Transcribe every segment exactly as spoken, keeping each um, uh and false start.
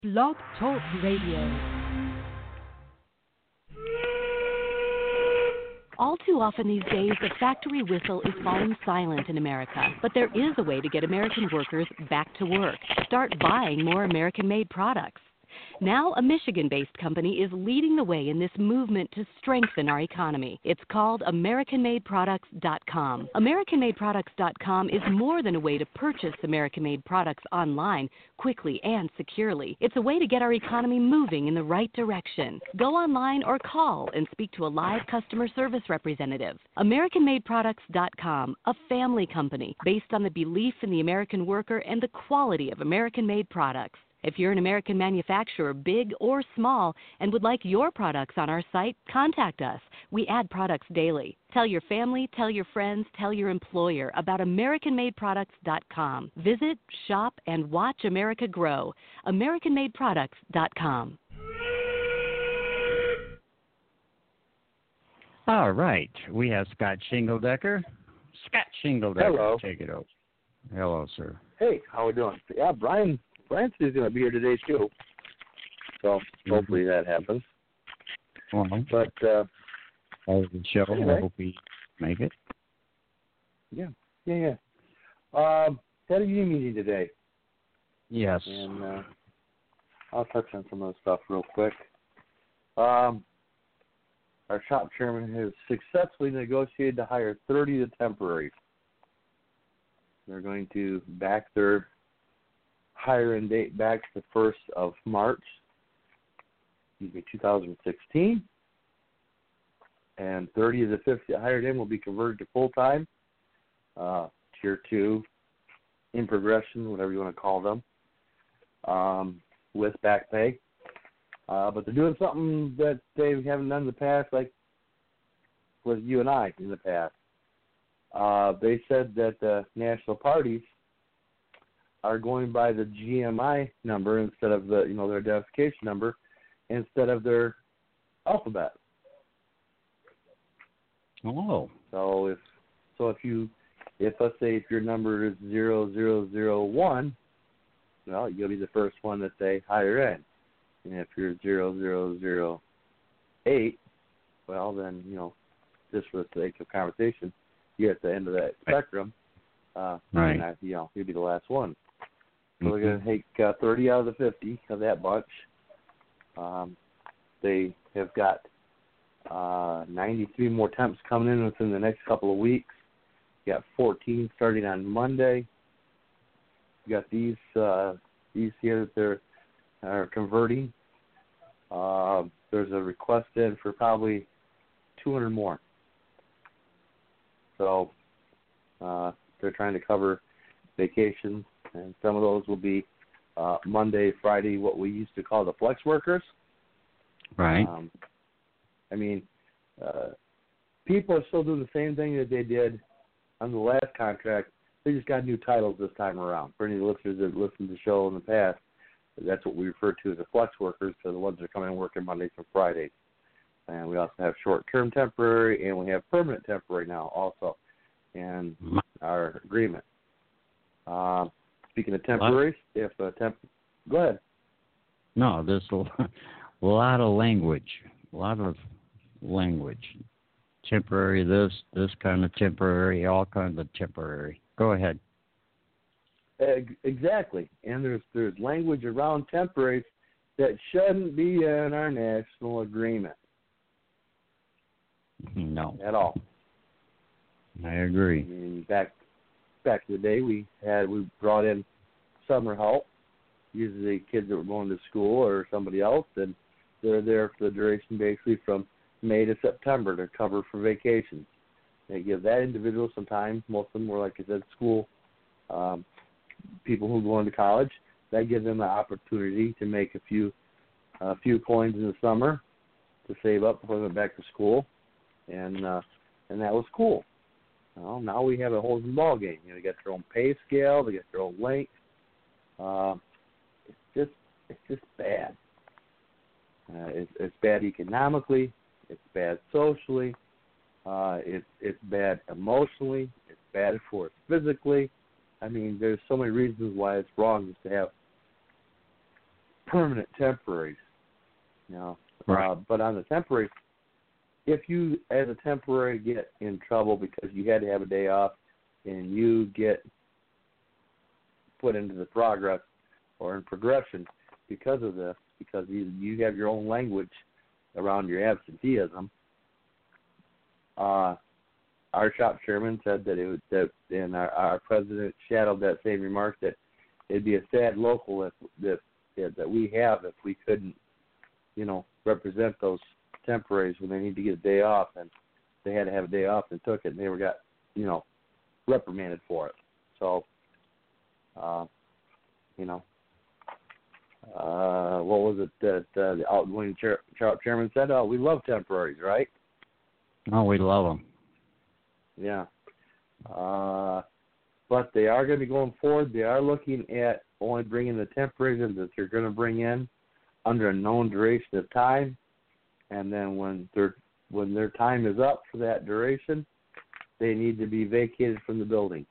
Blog Talk Radio. All too often these days, the factory whistle is falling silent in America. But there is a way to get American workers back to work. Start buying more American-made products. Now, a Michigan-based company is leading the way in this movement to strengthen our economy. It's called American Made Products dot com. American Made Products dot com is more than a way to purchase American-made products online quickly and securely. It's a way to get our economy moving in the right direction. Go online or call and speak to a live customer service representative. American Made Products dot com, a family company based on the belief in the American worker and the quality of American-made products. If you're an American manufacturer, big or small, and would like your products on our site, contact us. We add products daily. Tell your family, tell your friends, tell your employer about American Made Products dot com. Visit, shop, and watch America grow. American Made Products dot com. All right. We have Scott Shingledecker. Scott Shingledecker, Hello. Take it over. Hello, sir. Hey, how we doing? Yeah, Brian. Brian is going to be here today too, so hopefully that happens. Well, But uh, as the show, anyway. I hope we make it. yeah, yeah, yeah. Um, had a union meeting today, Yes. and uh, I'll touch on some of the stuff real quick. Um, our shop chairman has successfully negotiated to hire thirty of the temporaries. They're going to back their hiring date back to the first of March, excuse me, two thousand sixteen. And thirty of the fifty hired in will be converted to full-time, uh, tier two, in progression, whatever you want to call them, um, with back pay. Uh, but they're doing something that they haven't done in the past, like with you and I in the past. Uh, they said that the national parties are going by the G M I number instead of the, you know, their identification number instead of their alphabet. Oh. So if so, if you, if let's say if your number is zero zero zero one, well, you'll be the first one that they hire in. And if you're zero zero zero eight, well, then, you know, just for the sake of conversation, you're at the end of that spectrum. Uh, Right. And, uh, you know, you'll be the last one. So Mm-hmm. we're going to take uh, thirty out of the fifty of that bunch. Um, they have got uh, ninety-three more temps coming in within the next couple of weeks. You got fourteen starting on Monday. You got these uh, these here that they're are converting. Uh, there's a request in for probably two hundred more. So uh, they're trying to cover vacations. And some of those will be uh, Monday, Friday, what we used to call the flex workers. Right. Um, I mean, uh, people are still doing the same thing that they did on the last contract. They just got new titles this time around. For any listeners that listened to the show in the past, that's what we refer to as the flex workers, so the ones that are coming and working Mondays and Fridays. And we also have short-term temporary, and we have permanent temporary now also in our agreement. Uh, Speaking of temporaries, if a temp, go ahead. No, there's a lot of language. A lot of language. Temporary this, this kind of temporary, all kinds of temporary. Go ahead. Exactly. And there's there's language around temporaries that shouldn't be in our national agreement. No. At all. I agree. I mean, back back in the day, we had we brought in summer help, usually kids that were going to school or somebody else, and they're there for the duration basically from May to September to cover for vacations. They give that individual some time. Most of them were, like I said, school um, people who go into college. That gives them an opportunity to make a few a few coins in the summer to save up before they went back to school, and uh, and that was cool. Well, now we have a whole new ball game. You know, they got their own pay scale, they got their own length. Uh, it's just, it's just bad. Uh, it's, it's bad economically. It's bad socially. Uh, it's, it's bad emotionally. It's bad for us physically. I mean, there's so many reasons why it's wrong just to have permanent temporaries. You know, Right. uh, but on the temporary, if you as a temporary get in trouble because you had to have a day off, and you get put into the progress or in progression because of this, because you you have your own language around your absenteeism. Uh, our shop chairman said that it was that, and our, our president shadowed that same remark that it'd be a sad local if, if, if that we have if we couldn't, you know, represent those temporaries when they need to get a day off, and they had to have a day off and took it, and they were got, you know, reprimanded for it. So, uh, you know, uh, what was it that uh, the outgoing chair, chairman said? Oh, we love temporaries, right? Oh, we love them. Yeah. Uh, but they are going to be going forward. They are looking at only bringing the temporaries that they're going to bring in under a known duration of time, and then when their when their time is up for that duration, they need to be vacated from the building.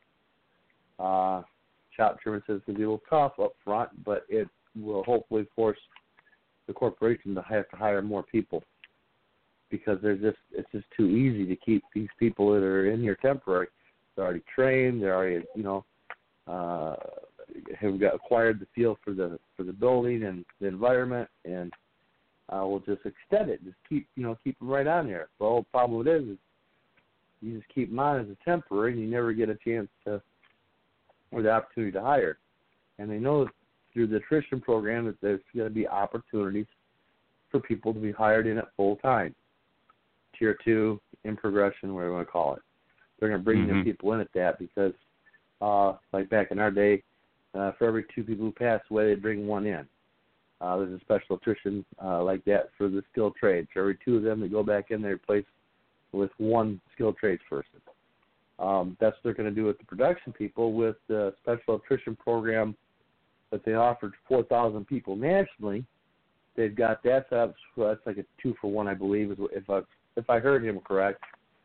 Uh, shop chairman says it's going to be a little tough up front, but it will hopefully force the corporation to have to hire more people, because they're just it's just too easy to keep these people that are in here temporary. They're already trained. They're already, you know, uh, have got acquired the feel for the for the building and the environment, and uh, we'll just extend it. Just keep, you know, keep them right on there. The whole problem with it is, is you just keep them on as a temporary, and you never get a chance to or the opportunity to hire. And they know through the attrition program that there's going to be opportunities for people to be hired in at full time, tier two, in progression, whatever you want to call it. They're going to bring mm-hmm. the people in at that because, uh, like back in our day, uh, for every two people who pass away, they bring one in. Uh, there's a special attrition uh, like that for the skilled trades. For every two of them that go back in, they replace with one skilled trades person. Um, that's what they're going to do with the production people with the special attrition program that they offered four thousand people nationally. They've got that set up, so that's like a two for one, I believe, if I if I heard him correct.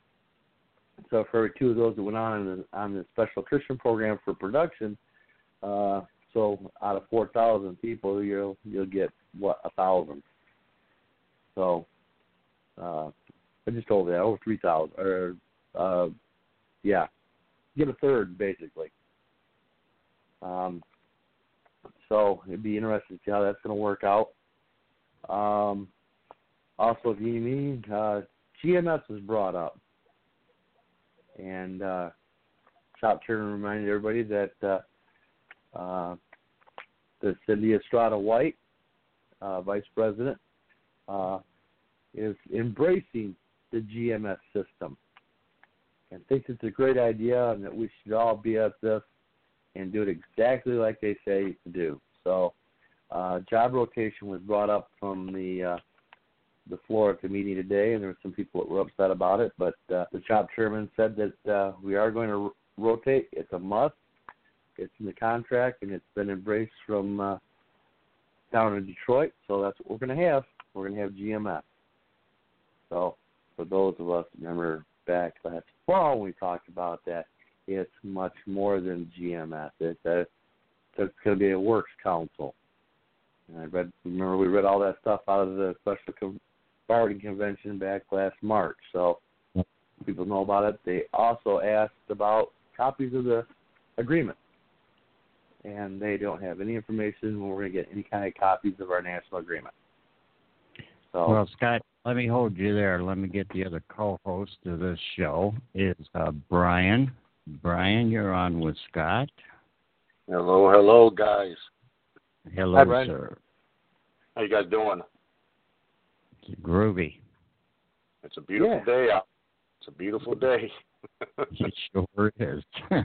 So for every two of those that went on the, on the special attrition program for production, uh, so out of four thousand people, you'll you'll get what, a thousand. So uh, I just told you that over three thousand, or uh, yeah, get a third basically. Um, so it'd be interesting to see how that's going to work out. Um, also, if you need, uh, G M S was brought up, and uh, shop chairman reminded everybody that uh, uh, that Cindy Estrada White, uh, vice president, uh, is embracing the G M S system and thinks it's a great idea, and that we should all be at this and do it exactly like they say to do. So, uh, job rotation was brought up from the uh, the floor at the meeting today, and there were some people that were upset about it. But uh, the shop chairman said that uh, we are going to r- rotate. It's a must. It's in the contract, and it's been embraced from uh, down in Detroit. So that's what we're going to have. We're going to have G M S. So for those of us that remember back last fall when we talked about that, it's much more than G M S. It's a It's going to be a works council. And I read, remember we read all that stuff out of the special com- bargaining convention back last March. So people know about it. They also asked about copies of the agreement, and they don't have any information when we're going to get any kind of copies of our national agreement. So, well, Scott, let me hold you there. Let me get the other co-host of this show is uh, Brian. Brian, you're on with Scott. Hello, hello, guys. Hello, Hi, Brian. sir. How you guys doing? It's groovy. It's a beautiful Yeah. day out. It's a beautiful day. It sure is.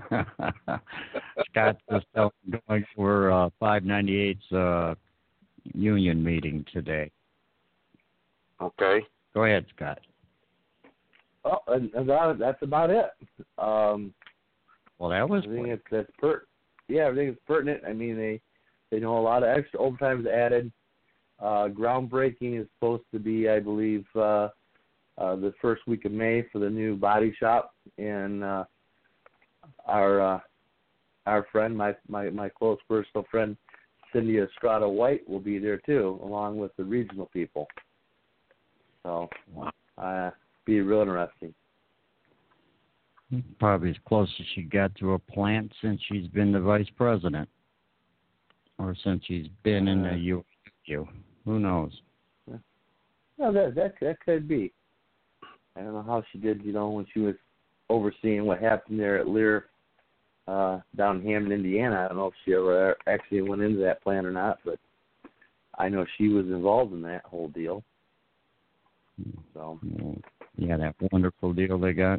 Scott just going for uh, five ninety-eight's uh, union meeting today. Okay. Go ahead, Scott. oh, and, and that, that's about it. Um, Well, that was I think quick. it's that's per. Yeah, I think it's pertinent. I mean, they they know a lot of extra overtime's added. Uh, groundbreaking is supposed to be, I believe, uh, uh, the first week of May for the new body shop, and uh, our uh, our friend, my, my my close personal friend Cindy Estrada White will be there too, along with the regional people. So, uh, be real interesting. Probably as close as she got to a plant since she's been the vice president, or since she's been in the U. Who knows? No, that that that could be. I don't know how she did, you know, when she was overseeing what happened there at Lear, uh, down in Hammond, Indiana. I don't know if she ever actually went into that plant or not, but I know she was involved in that whole deal. So, yeah, that wonderful deal they got.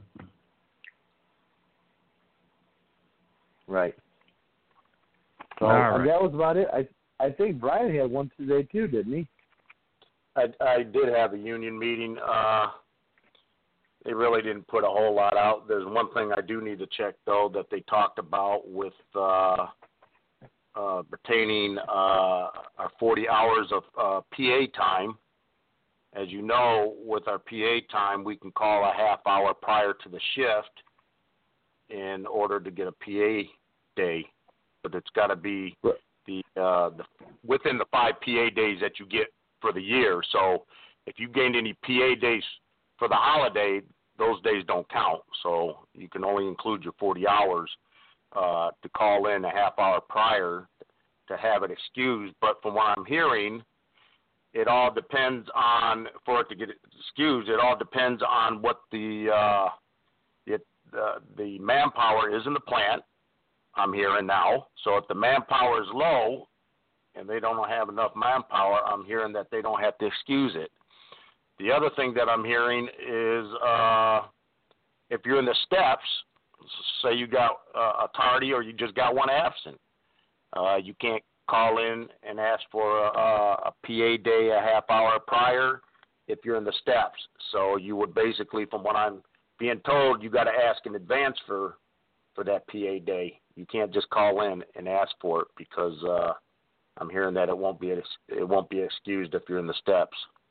Right. So right. that was about it. I I think Brian had one today too, didn't he? I, I did have a union meeting. Uh, they really didn't put a whole lot out. There's one thing I do need to check, though, that they talked about with uh, uh, pertaining uh, our forty hours of uh, P A time. As you know, with our P A time, we can call a half hour prior to the shift in order to get a P A day, but it's got to be the, uh, the within the five P A days that you get for the year. So if you gained any P A days for the holiday, those days don't count. So you can only include your forty hours uh, to call in a half hour prior to have it excused. But from what I'm hearing, it all depends on, for it to get excused, it all depends on what the uh, it, uh, the manpower is in the plant. I'm hearing now. So if the manpower is low and they don't have enough manpower, I'm hearing that they don't have to excuse it. The other thing that I'm hearing is uh, if you're in the steps, say you got uh, a tardy or you just got one absent, uh, you can't call in and ask for a, a P A day a half hour prior if you're in the steps. So you would basically, from what I'm being told, you got to ask in advance for for that P A day. You can't just call in and ask for it because uh, I'm hearing that it won't be it won't be excused if you're in the steps.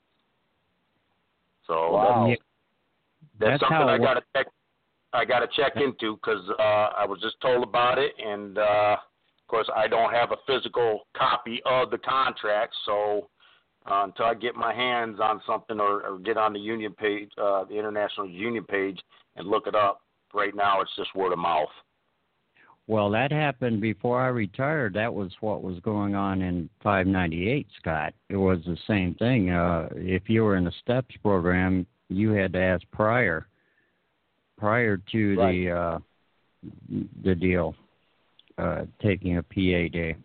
So wow. that's, that's, that's something how I got to check. I got to check into because uh, I was just told about it, and uh, of course I don't have a physical copy of the contract. So uh, until I get my hands on something or, or get on the union page, uh, the international union page, and look it up, right now it's just word of mouth. Well, that happened before I retired. That was what was going on in five ninety-eight, Scott. It was the same thing. Uh, if you were in the STEPS program, you had to ask prior, prior to right. the uh, the deal, uh, taking a P A day.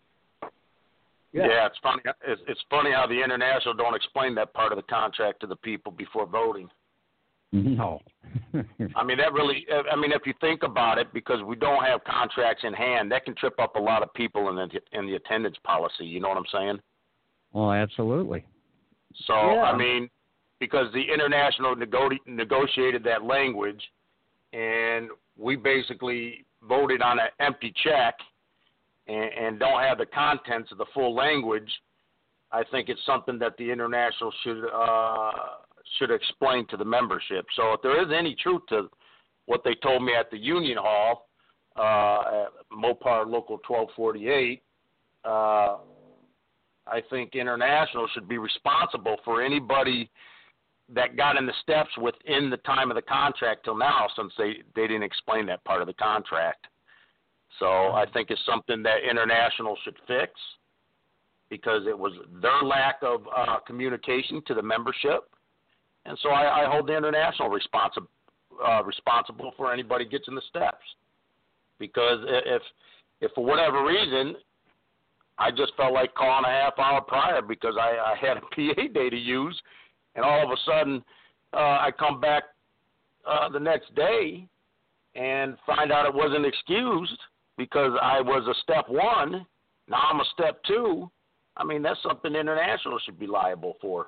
Yeah. yeah, it's funny. It's, it's funny how the international don't explain that part of the contract to the people before voting. No. I mean, that really, I mean, if you think about it, because we don't have contracts in hand, that can trip up a lot of people in the, in the attendance policy. You know what I'm saying? Well, absolutely. So, yeah. I mean, because the international nego- negotiated that language, and we basically voted on an empty check and, and don't have the contents of the full language, I think it's something that the international should uh, should explain to the membership. So if there is any truth to what they told me at the Union Hall, uh, at Mopar Local twelve forty-eight, uh, I think international should be responsible for anybody that got in the steps within the time of the contract till now, since they, they didn't explain that part of the contract. So I think it's something that international should fix, because it was their lack of uh, communication to the membership. And so I, I hold the international responsi- uh, responsible for anybody gets in the steps. Because if, if for whatever reason, I just felt like calling a half hour prior because I, I had a P A day to use, and all of a sudden uh, I come back uh, the next day and find out it wasn't excused because I was a step one, now I'm a step two. I mean, that's something international should be liable for.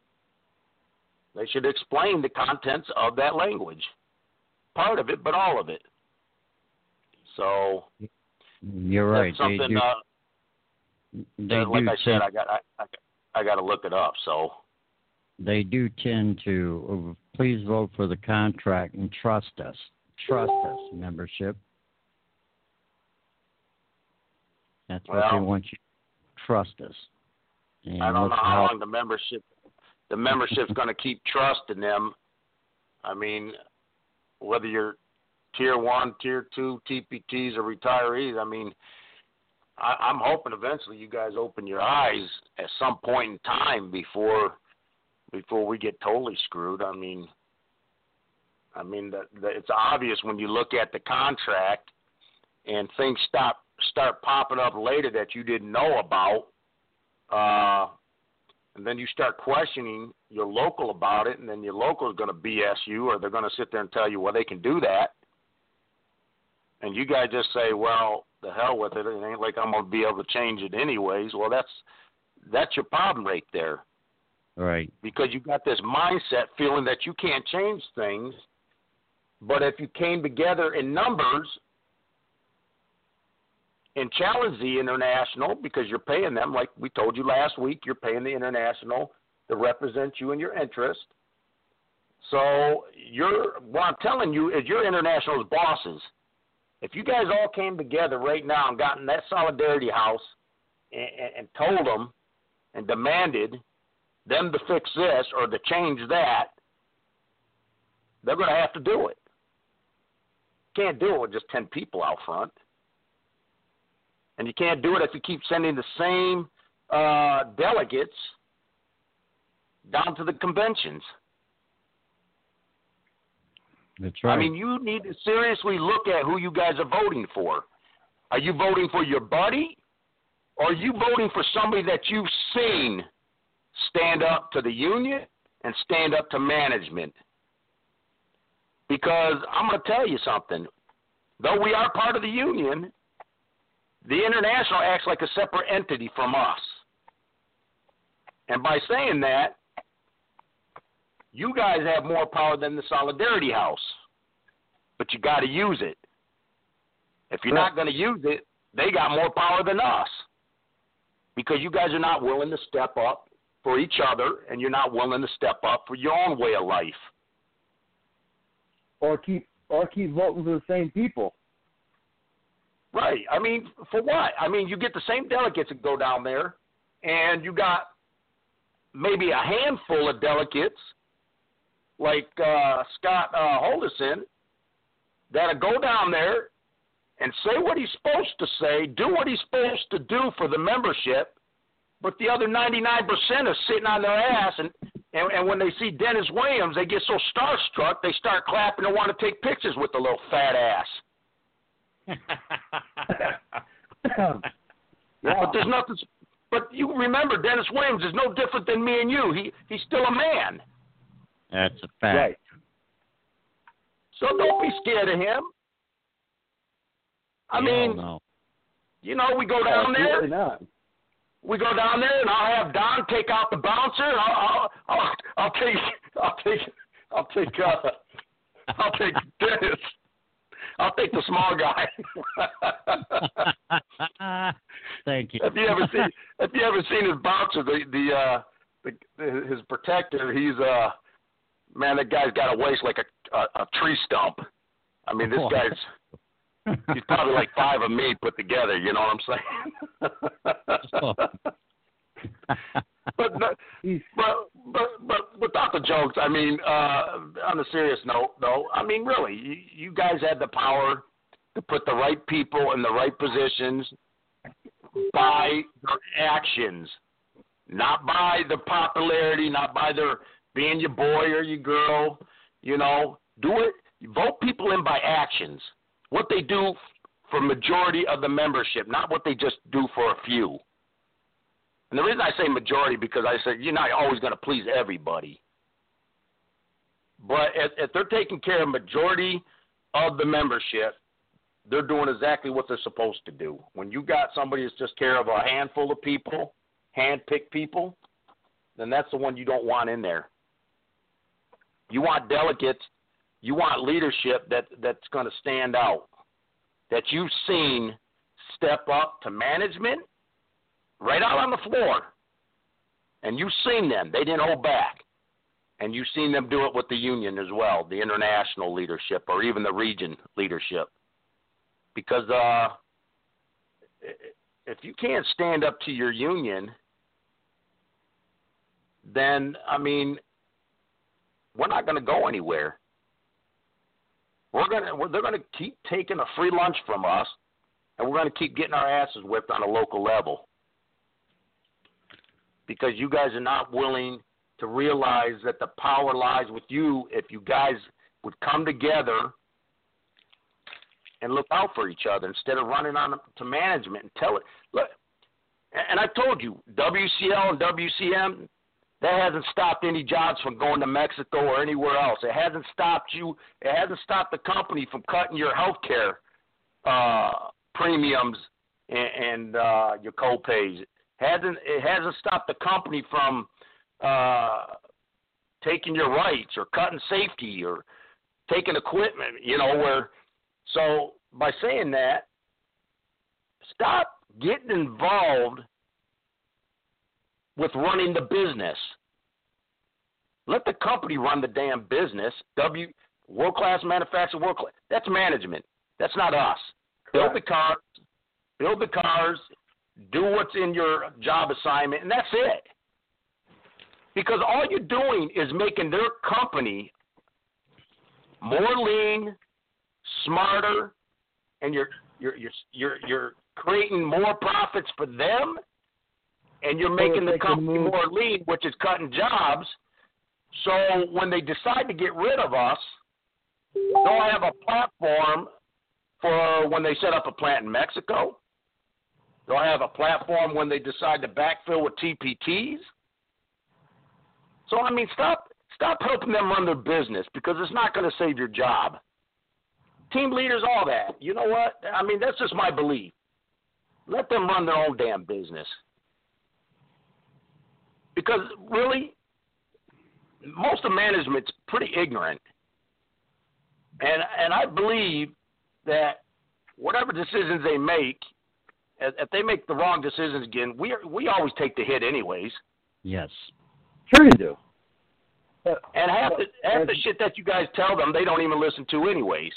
They should explain the contents of that language. Part of it, but all of it. So you're right. That's something, they do, uh, they uh, like do I said, I got I, I, I got to look it up. So they do tend to uh, please vote for the contract and trust us. Trust us, membership. That's what well, they want you. trust us. And I don't know how how long the membership the membership's going to keep trusting them. I mean, whether you're tier one, tier two, T P Ts, or retirees, I mean, I, I'm hoping eventually you guys open your eyes at some point in time before before we get totally screwed. I mean, I mean, the, the, it's obvious when you look at the contract and things stop start popping up later that you didn't know about, uh, and then you start questioning your local about it, and then your local is going to B S you, or they're going to sit there and tell you, well, they can do that. And you guys just say, well, the hell with it. It ain't like I'm going to be able to change it anyways. Well, that's that's your problem right there. Right. Because you got this mindset feeling that you can't change things, but if you came together in numbers and challenge the international, because you're paying them, like we told you last week, you're paying the international to represent you and your interest. So you're, what I'm telling you is your international's bosses. If you guys all came together right now and got in that Solidarity House and, and told them and demanded them to fix this or to change that, they're going to have to do it. Can't do it with just ten people out front. And you can't do it if you keep sending the same uh, delegates down to the conventions. That's right. I mean, you need to seriously look at who you guys are voting for. Are you voting for your buddy, or are you voting for somebody that you've seen stand up to the union and stand up to management? Because I'm going to tell you something. Though we are part of the union, the international acts like a separate entity from us. And by saying that, you guys have more power than the Solidarity House. But you got to use it. If you're not going to use it, they got more power than us. Because you guys are not willing to step up for each other, and you're not willing to step up for your own way of life. Or keep or keep voting for the same people. Right. I mean, for what? I mean, you get the same delegates that go down there, and you got maybe a handful of delegates like uh, Scott uh, Holderson that'll go down there and say what he's supposed to say, do what he's supposed to do for the membership, but the other ninety-nine percent are sitting on their ass, and, and, and when they see Dennis Williams, they get so starstruck, they start clapping and want to take pictures with the little fat ass. Yeah. But there's nothing. But you remember, Dennis Williams is no different than me and you. He he's still a man. That's a fact. Right. So don't be scared of him. I Hell mean, no. you know, we go down Absolutely there. not. We go down there, and I'll have Don take out the bouncer. And I'll, I'll, I'll, I'll take, I'll take, I'll take, uh, I'll take Dennis. I'll take the small guy. Thank you. If you ever seen, if you ever seen his bouncer, the the, uh, the his protector, he's uh, man, that guy's got a waist like a a, a tree stump. I mean, this guy's he's probably like five of me put together. You know what I'm saying? But, no, but but but without the jokes, I mean, uh, on a serious note, though, I mean, really, you, you guys had the power to put the right people in the right positions by their actions, not by the popularity, not by their being your boy or your girl. You know, do it. Vote people in by actions. What they do for majority of the membership, not what they just do for a few. And the reason I say majority, because I said you're not always going to please everybody. But if, if they're taking care of majority of the membership, they're doing exactly what they're supposed to do. When you got somebody that's just care of a handful of people, hand-picked people, then that's the one you don't want in there. You want delegates, you want leadership that, that's going to stand out, that you've seen step up to management, right out on the floor, and you've seen them. They didn't hold back. And you've seen them do it with the union as well, the international leadership or even the region leadership. Because uh, if you can't stand up to your union, then, I mean, we're not going to go anywhere. We're gonna, we're, they're going to keep taking a free lunch from us, and we're going to keep getting our asses whipped on a local level because you guys are not willing to realize that the power lies with you if you guys would come together and look out for each other instead of running on to management and tell it. Look, and I told you, W C L and W C M, that hasn't stopped any jobs from going to Mexico or anywhere else. It hasn't stopped you. It hasn't stopped the company from cutting your health care uh, premiums and, and uh, your co-pays. It hasn't, it hasn't stopped the company from uh, taking your rights or cutting safety or taking equipment, you know, where, so by saying that, stop getting involved with running the business. Let the company run the damn business. W world-class manufacturer, world-class. That's management. That's not us. Correct. Build the cars, build the cars, do what's in your job assignment, and that's it. Because all you're doing is making their company more lean, smarter, and you're you're you're you're, you're creating more profits for them. And you're making the company more lean, which is cutting jobs. So when they decide to get rid of us, they'll have a platform for when they set up a plant in Mexico. They'll have a platform when they decide to backfill with T P Ts. So, I mean, stop stop helping them run their business because it's not going to save your job. Team leaders, all that. You know what? I mean, that's just my belief. Let them run their own damn business. Because really, most of management's pretty ignorant. And and I believe that whatever decisions they make, if they make the wrong decisions again, we are, we always take the hit anyways. Yes. Sure you do. But, and half the, half the shit that you guys tell them, they don't even listen to anyways.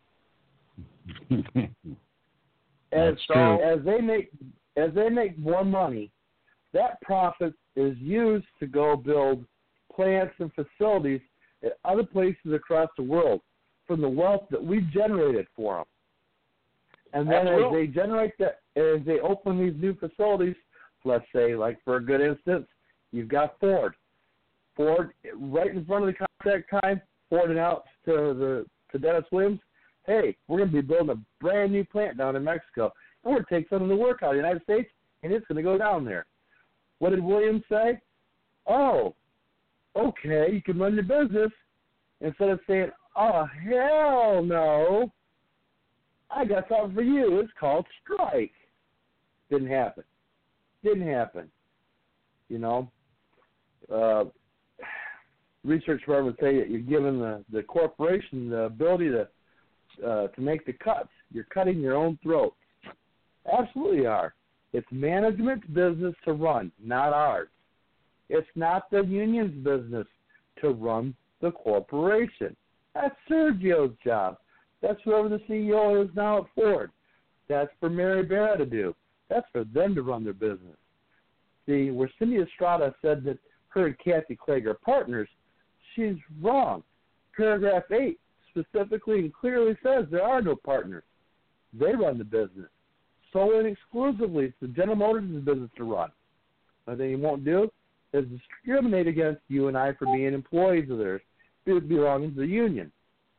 as, That's true. As they make as they make more money, that profit is used to go build plants and facilities at other places across the world from the wealth that we generated for them. And then Absolutely. as they generate that, as they open these new facilities, let's say, like for a good instance, you've got Ford. Ford, right in front of the contract time, Ford announced to the to Dennis Williams, hey, we're going to be building a brand new plant down in Mexico. And we're going to take some of the work out of the United States, and it's going to go down there. What did Williams say? Oh, okay, you can run your business. Instead of saying, oh, hell no, I got something for you. It's called strike. Didn't happen. Didn't happen. You know, uh, research firm would say that you're giving the, the corporation the ability to uh, to make the cuts. You're cutting your own throat. Absolutely are. It's management's business to run, not ours. It's not the union's business to run the corporation. That's Sergio's job. That's whoever the C E O is now at Ford. That's for Mary Barra to do. That's for them to run their business. See, where Cindy Estrada said that her and Kathy Clegg are partners, she's wrong. Paragraph eight specifically and clearly says there are no partners. They run the business. Solely and exclusively, it's the General Motors' business to run. What they won't do is discriminate against you and I for being employees of theirs, belonging to the union.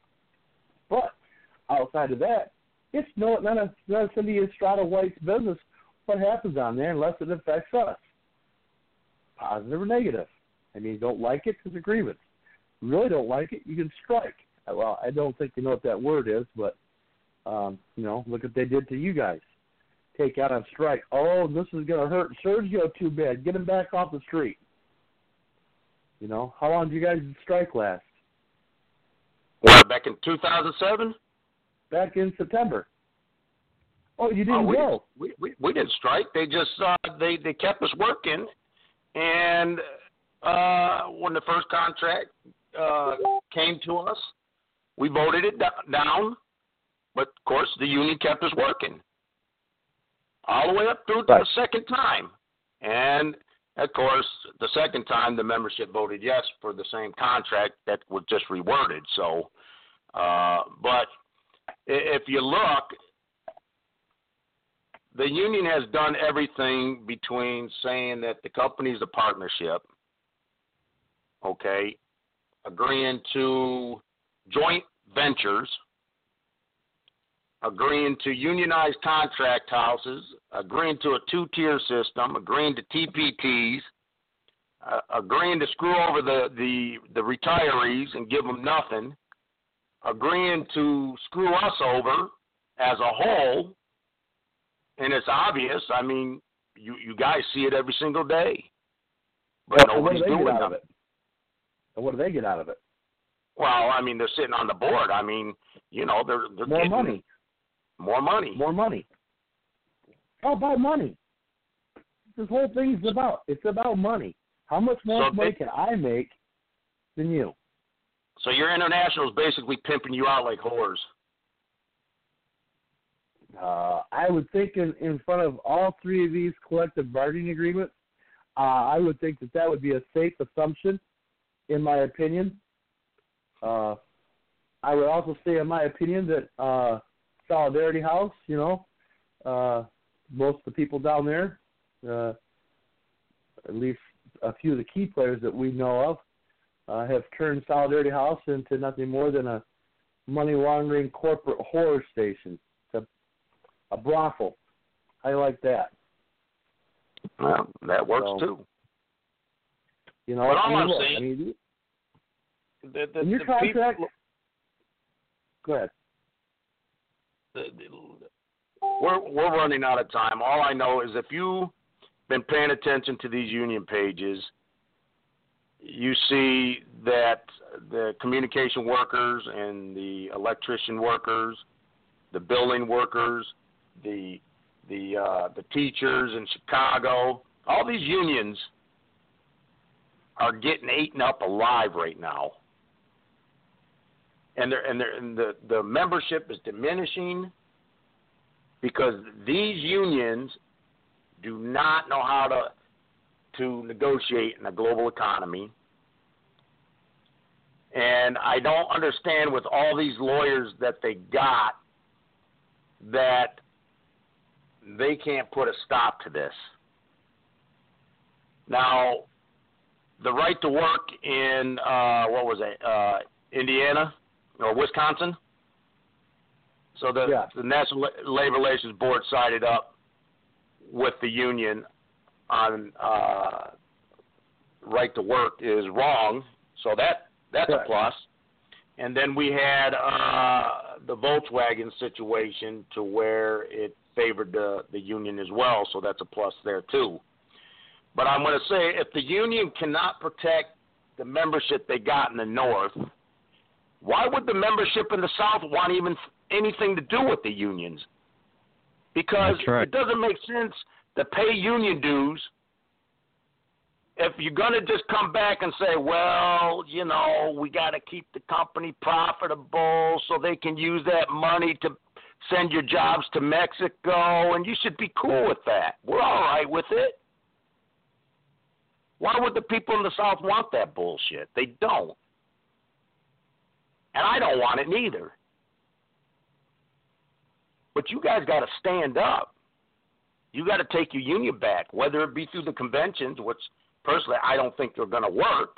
But outside of that, it's no, none of, none of Cindy Estrada White's business what happens on there unless it affects us, positive or negative. I mean, you don't like it, it's a grievance. You really don't like it, you can strike. Well, I don't think you know what that word is, but, um, you know, look what they did to you guys. Take out on strike. Oh, this is going to hurt Sergio too bad. Get him back off the street. You know, how long did you guys strike last? What, back in two thousand seven? Back in September. Oh, you didn't oh, we, go? We, we we didn't strike. They just uh, they they kept us working, and uh, when the first contract uh, came to us, we voted it down. But of course, the union kept us working. all the way up through to Right. the second time. And, of course, the second time the membership voted yes for the same contract that was just reworded. So, uh, but if you look, the union has done everything between saying that the company's a partnership, okay, agreeing to joint ventures, agreeing to unionized contract houses, agreeing to a two-tier system, agreeing to T P Ts, uh, agreeing to screw over the, the, the retirees and give them nothing, agreeing to screw us over as a whole, and it's obvious. I mean, you, you guys see it every single day. But Well, what do nobody's they doing get out of nothing. it? And what do they get out of it? Well, I mean, they're sitting on the board. I mean, you know, they're, they're More getting money. more money. More money. All about money. This whole thing's about. It's about money. How much more So money they- can I make than you? So your international is basically pimping you out like whores. Uh, I would think in, in front of all three of these collective bargaining agreements, uh, I would think that that would be a safe assumption, in my opinion. Uh, I would also say, in my opinion, that uh, Solidarity House, you know, uh, most of the people down there, uh, at least a few of the key players that we know of, uh, have turned Solidarity House into nothing more than a money laundering corporate horror station. It's a, a brothel. I like that. Well, that works So, too. You know, But all I mean, I'm look, saying- I mean, The, the, in your the contract. people- Go ahead. the, the, we're we're running out of time. All I know is if you've been paying attention to these union pages, you see that the communication workers and the electrician workers, the building workers, the the uh, the teachers in Chicago, all these unions are getting eaten up alive right now. And they're, and, they're, and the, the membership is diminishing because these unions do not know how to to negotiate in a global economy. And I don't understand with all these lawyers that they got that they can't put a stop to this. Now, the right to work in, uh, what was it, uh, Indiana or Wisconsin? So the, Yeah. the National Labor Relations Board sided up with the union on uh, right to work is wrong. So that that's Correct. a plus. And then we had uh, the Volkswagen situation to where it favored the, the union as well. So that's a plus there too. But I'm going to say if the union cannot protect the membership they got in the North, why would the membership in the South want even anything to do with the unions? Because That's right. it doesn't make sense to pay union dues if you're going to just come back and say, well, you know, we got to keep the company profitable so they can use that money to send your jobs to Mexico, and you should be cool with that. We're all right with it. Why would the people in the South want that bullshit? They don't. And I don't want it neither. But you guys got to stand up. You got to take your union back, whether it be through the conventions, which personally I don't think they're going to work,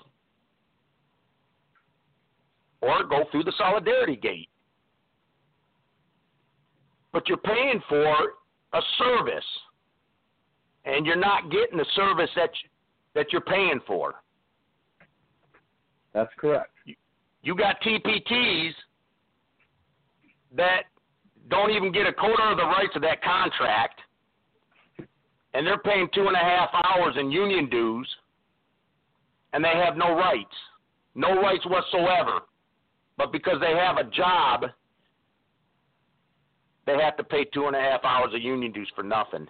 or go through the Solidarity Gate. But you're paying for a service, and you're not getting the service that you, that you're paying for. That's correct. You got T P Ts that don't even get a quarter of the rights of that contract, and they're paying two and a half hours in union dues, and they have no rights, no rights whatsoever. But because they have a job, they have to pay two and a half hours of union dues for nothing.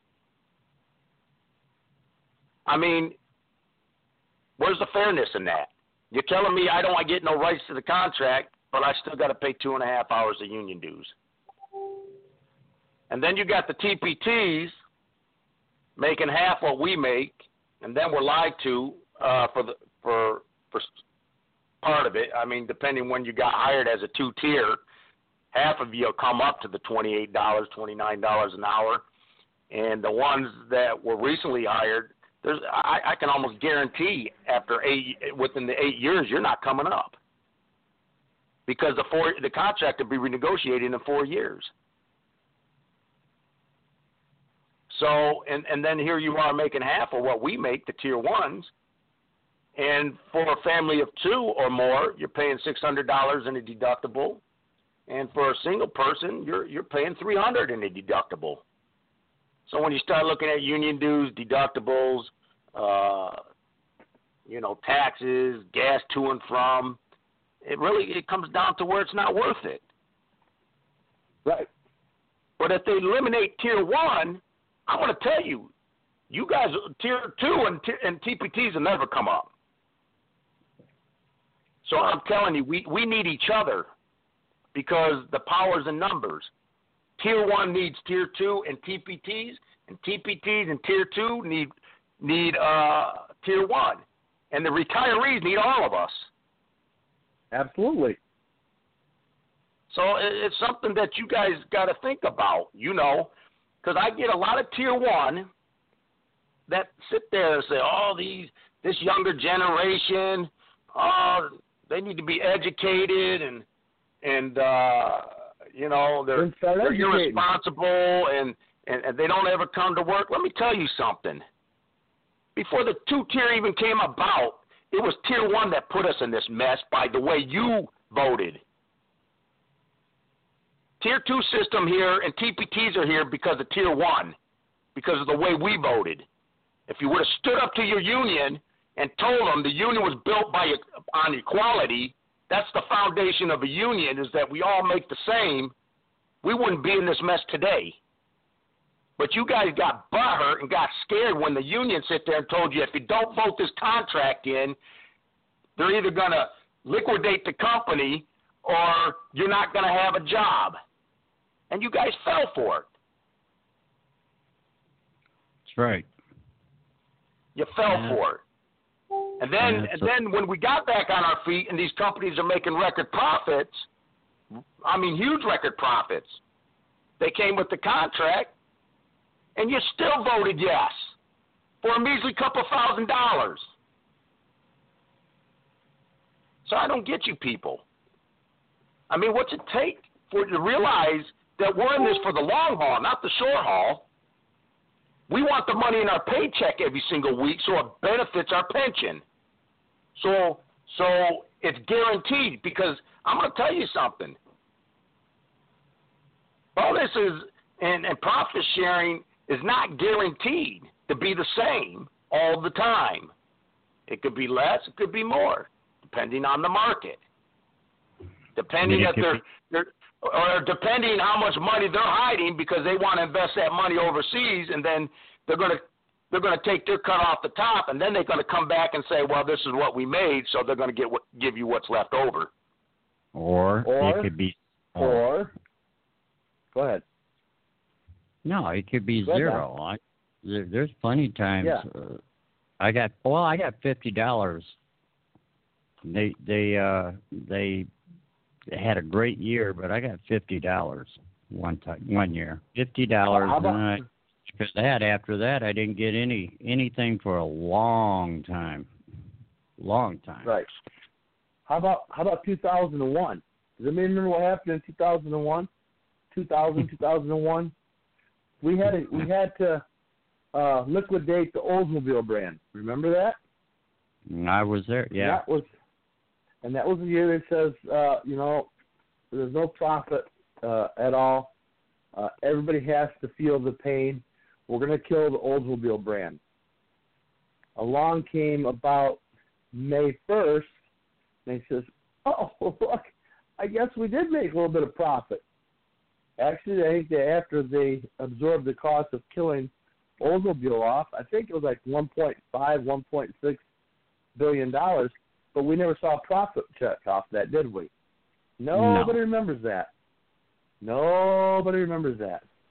I mean, where's the fairness in that? You're telling me I don't get no rights to the contract, but I still got to pay two and a half hours of union dues. And then you got the T P Ts making half what we make, and then we're lied to uh, for the for for part of it. I mean, depending when you got hired as a two-tier, half of you will come up to the twenty-eight dollars, twenty-nine dollars an hour, and the ones that were recently hired, there's I, I can almost guarantee after eight within the eight years you're not coming up because the four the contract will be renegotiated in four years. So, and, and then here you are making half of what we make, the tier ones, and for a family of two or more, you're paying six hundred dollars in a deductible, and for a single person, you're you're paying three hundred dollars in a deductible. So when you start looking at union dues, deductibles, uh, you know, taxes, gas to and from, it really it comes down to where it's not worth it. Right. But if they eliminate tier one, I'm going to tell you, you guys, tier two and, and T P Ts will never come up. So I'm telling you, we, we need each other because the power's in numbers. Tier one needs tier two and T P Ts, and T P Ts and tier two need need uh, tier one, and the retirees need all of us. Absolutely. So it's something that you guys got to think about, you know. Because I get a lot of tier one that sit there and say, oh, these this younger generation, oh, they need to be educated and, and uh, you know, they're, they're irresponsible and, and, and they don't ever come to work. Let me tell you something. Before the two-tier even came about, it was tier one that put us in this mess by the way you voted. Tier two system here and T P Ts are here because of tier one, because of the way we voted. If you would have stood up to your union and told them the union was built by on equality, that's the foundation of a union, is that we all make the same, we wouldn't be in this mess today. But you guys got butthurt and got scared when the union sit there and told you if you don't vote this contract in, they're either going to liquidate the company or you're not going to have a job. And you guys fell for it. That's right. You fell yeah. for it. And then yeah, and a- then when we got back on our feet and these companies are making record profits, I mean huge record profits, they came with the contract and you still voted yes for a measly couple thousand dollars. So I don't get you people. I mean, what's it take for you to realize that we're in this for the long haul, not the short haul? We want the money in our paycheck every single week so it benefits our pension. So so it's guaranteed because I'm going to tell you something. Bonuses and, and profit sharing is not guaranteed to be the same all the time. It could be less, it could be more, depending on the market. Depending if they're, they're or depending how much money they're hiding because they want to invest that money overseas, and then they're going to they're going to take their cut off the top, and then they're going to come back and say, well, this is what we made, so they're going to get what, give you what's left over. Or, Or it could be. Or go ahead. No, it could be Go ahead, zero. I, there, there's plenty of times. Yeah. Uh, I got well. I got fifty dollars. They they uh they. They had a great year, but I got fifty dollars one time, one year. Fifty dollars, How about, and I, because that after that I didn't get any anything for a long time, long time. right. How about how about two thousand one? Does anybody remember what happened in two thousand one? two thousand, two thousand one? We had a, we had to uh, liquidate the Oldsmobile brand. Remember that? I was there. Yeah. That was. And that was the year that says, uh, you know, there's no profit uh, at all. Uh, everybody has to feel the pain. We're going to kill the Oldsmobile brand. Along came about May first, and he says, oh, look, I guess we did make a little bit of profit. Actually, I think that after they absorbed the cost of killing Oldsmobile off, I think it was like one point five, one point six billion dollars. But we never saw a profit check off that, did we? Nobody No. remembers that. Nobody remembers that.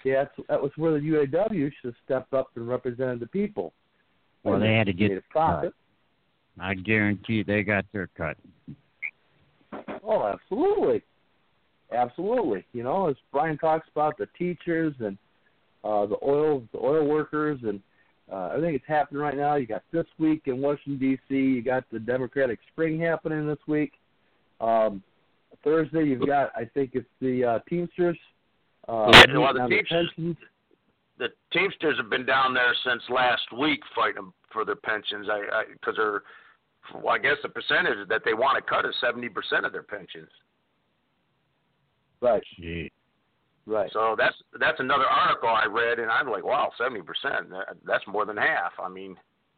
Yeah, that's, that was where the U A W should have stepped up and represented the people. Well, they had to get a profit. Cut. I guarantee they got their cut. Oh, absolutely. Absolutely. You know, as Brian talks about the teachers and uh, the oil the oil workers and uh, everything that's happening right now. You got this week in Washington, D C You got the Democratic Spring happening this week. Um, Thursday, you've got, I think it's the uh, Teamsters. Uh, yeah, well, the Teamsters, Teamsters, the Teamsters have been down there since last week fighting for their pensions. I because they're, well, I guess the percentage that they want to cut is seventy percent of their pensions. Right. Gee. Right. So that's that's another article I read, and I'm like, wow, seventy percent. That's more than half. I mean,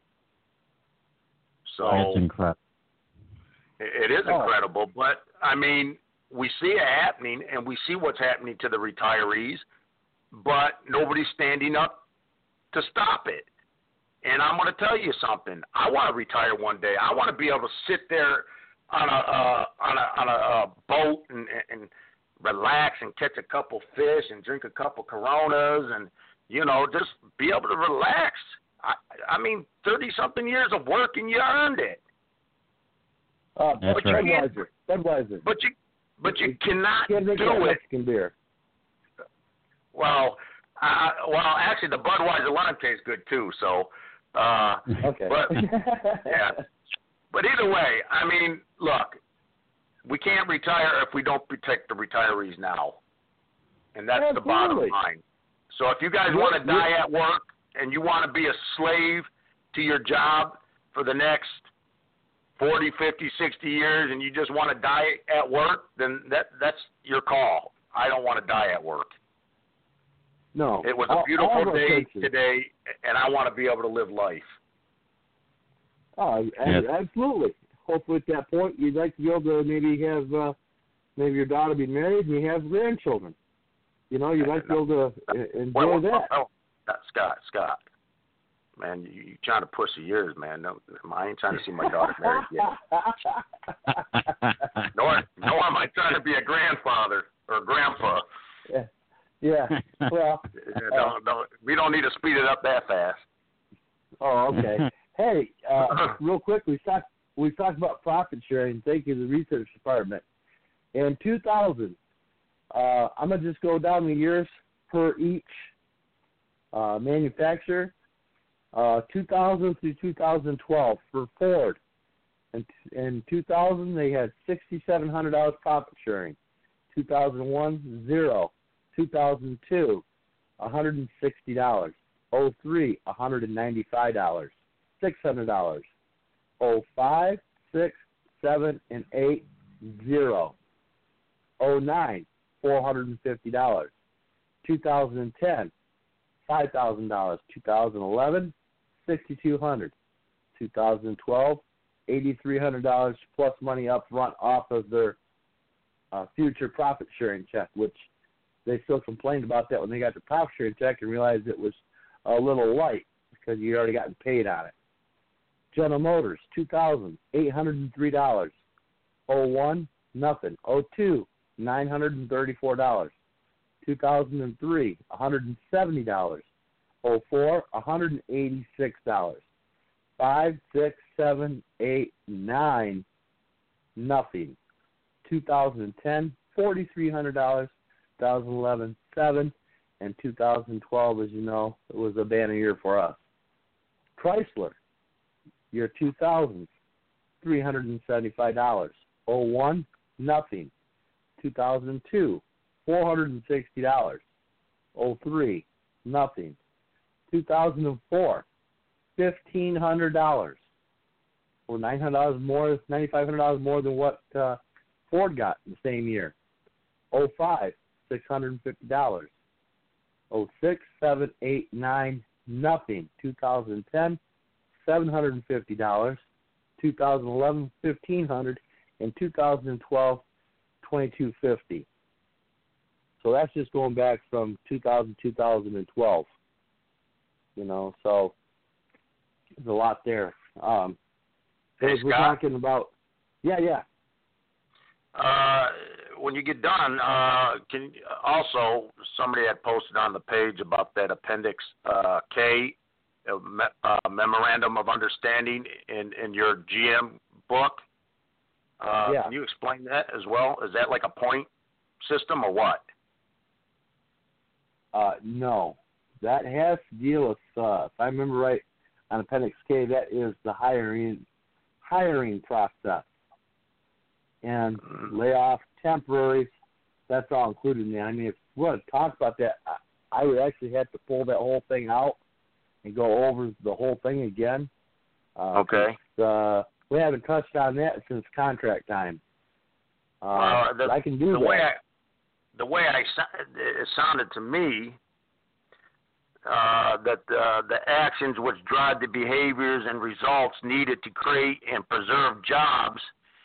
so that's incredible. It is oh. incredible, but I mean, we see it happening, and we see what's happening to the retirees, but nobody's standing up to stop it. And I'm going to tell you something. I want to retire one day. I want to be able to sit there on a uh, on a on a uh, boat and, and relax and catch a couple fish and drink a couple Coronas and, you know, just be able to relax. I, I mean, thirty-something years of work and you earned it. Uh, That's but right. Budweiser. Budweiser. But you, but you cannot Can't drink do that it. Mexican beer. Well, uh, well, actually, the Budweiser lime tastes good too. So, uh, okay. But yeah, but either way, I mean, look, we can't retire if we don't protect the retirees now, and that's Absolutely. the bottom line. So, if you guys You're, want to die you're, at work and you want to be a slave to your job for the next forty, fifty, sixty years, and you just want to die at work, then that that's your call. I don't want to die at work. No. It was all, a beautiful all day cases. today, and I want to be able to live life. Oh, Yes. absolutely. Hopefully at that point you'd like to be able to maybe have uh, maybe your daughter be married and you have grandchildren. You know, you'd like to be able to uh, enjoy well, well, that. well, well, Scott, Scott, man, you, you trying to push the years, man. No, I ain't trying to see my daughter married yet. nor, nor am I trying to be a grandfather or a grandpa. Yeah. Yeah. Well, don't, don't, we don't need to speed it up that fast. oh, okay. Hey, uh, real quick, we talked we talked about profit sharing. Thank you to the research department. In two thousand, uh, I'm gonna just go down the years per each uh, manufacturer. Uh, two thousand through two thousand twelve for Ford. In, in two thousand, they had six thousand seven hundred dollars profit sharing. two thousand one, zero. two thousand two, one hundred sixty dollars. oh three, one hundred ninety-five dollars. six hundred dollars. oh five, six, seven, and eight, zero. oh nine, four hundred fifty dollars. two thousand ten, five thousand dollars. two thousand eleven, six thousand two hundred dollars. two thousand twelve, eight thousand three hundred dollars plus money up front off of their uh, future profit sharing check, which they still complained about that when they got the profit sharing check and realized it was a little light because you already gotten paid on it. General Motors, two thousand, eight hundred three dollars. oh one, nothing. oh two, nine hundred thirty-four dollars. two thousand three, one hundred seventy dollars. oh four, one hundred eighty-six dollars. five, six, seven, eight, nine, nothing. two thousand ten, four thousand three hundred dollars. two thousand eleven, seven, and two thousand twelve, as you know, it was a banner year for us. Chrysler, year two thousand, three hundred seventy-five dollars. oh one, nothing. two thousand two, four hundred sixty dollars. oh three, nothing. two thousand four, fifteen hundred dollars. Or nine hundred dollars more, nine thousand five hundred dollars more than what uh, Ford got in the same year. oh five, six hundred fifty dollars. oh six, seven, eight, nine, nothing. two thousand ten, seven hundred fifty dollars. two thousand eleven, fifteen hundred dollars. And two thousand twelve, twenty-two fifty. So that's just going back from two thousand, two thousand twelve. You know, so there's a lot there. Um, Hey, we're Scott? talking about, yeah, yeah. Uh, when you get done, uh, can also somebody had posted on the page about that Appendix uh, K, uh, me, uh, Memorandum of Understanding in, in your G M book. Uh, yeah. Can you explain that as well? Is that like a point system or what? Uh, no, that has to deal with, uh, if I remember right, on Appendix K, that is the hiring hiring process. And layoff, temporaries, that's all included in there. I mean, if we want to talk about that, I, I would actually have to pull that whole thing out and go over the whole thing again. Uh, okay. Uh, we haven't touched on that since contract time. Uh, uh, the, I can do the that. Way I, the way I, it sounded to me uh, that uh, the actions which drive the behaviors and results needed to create and preserve jobs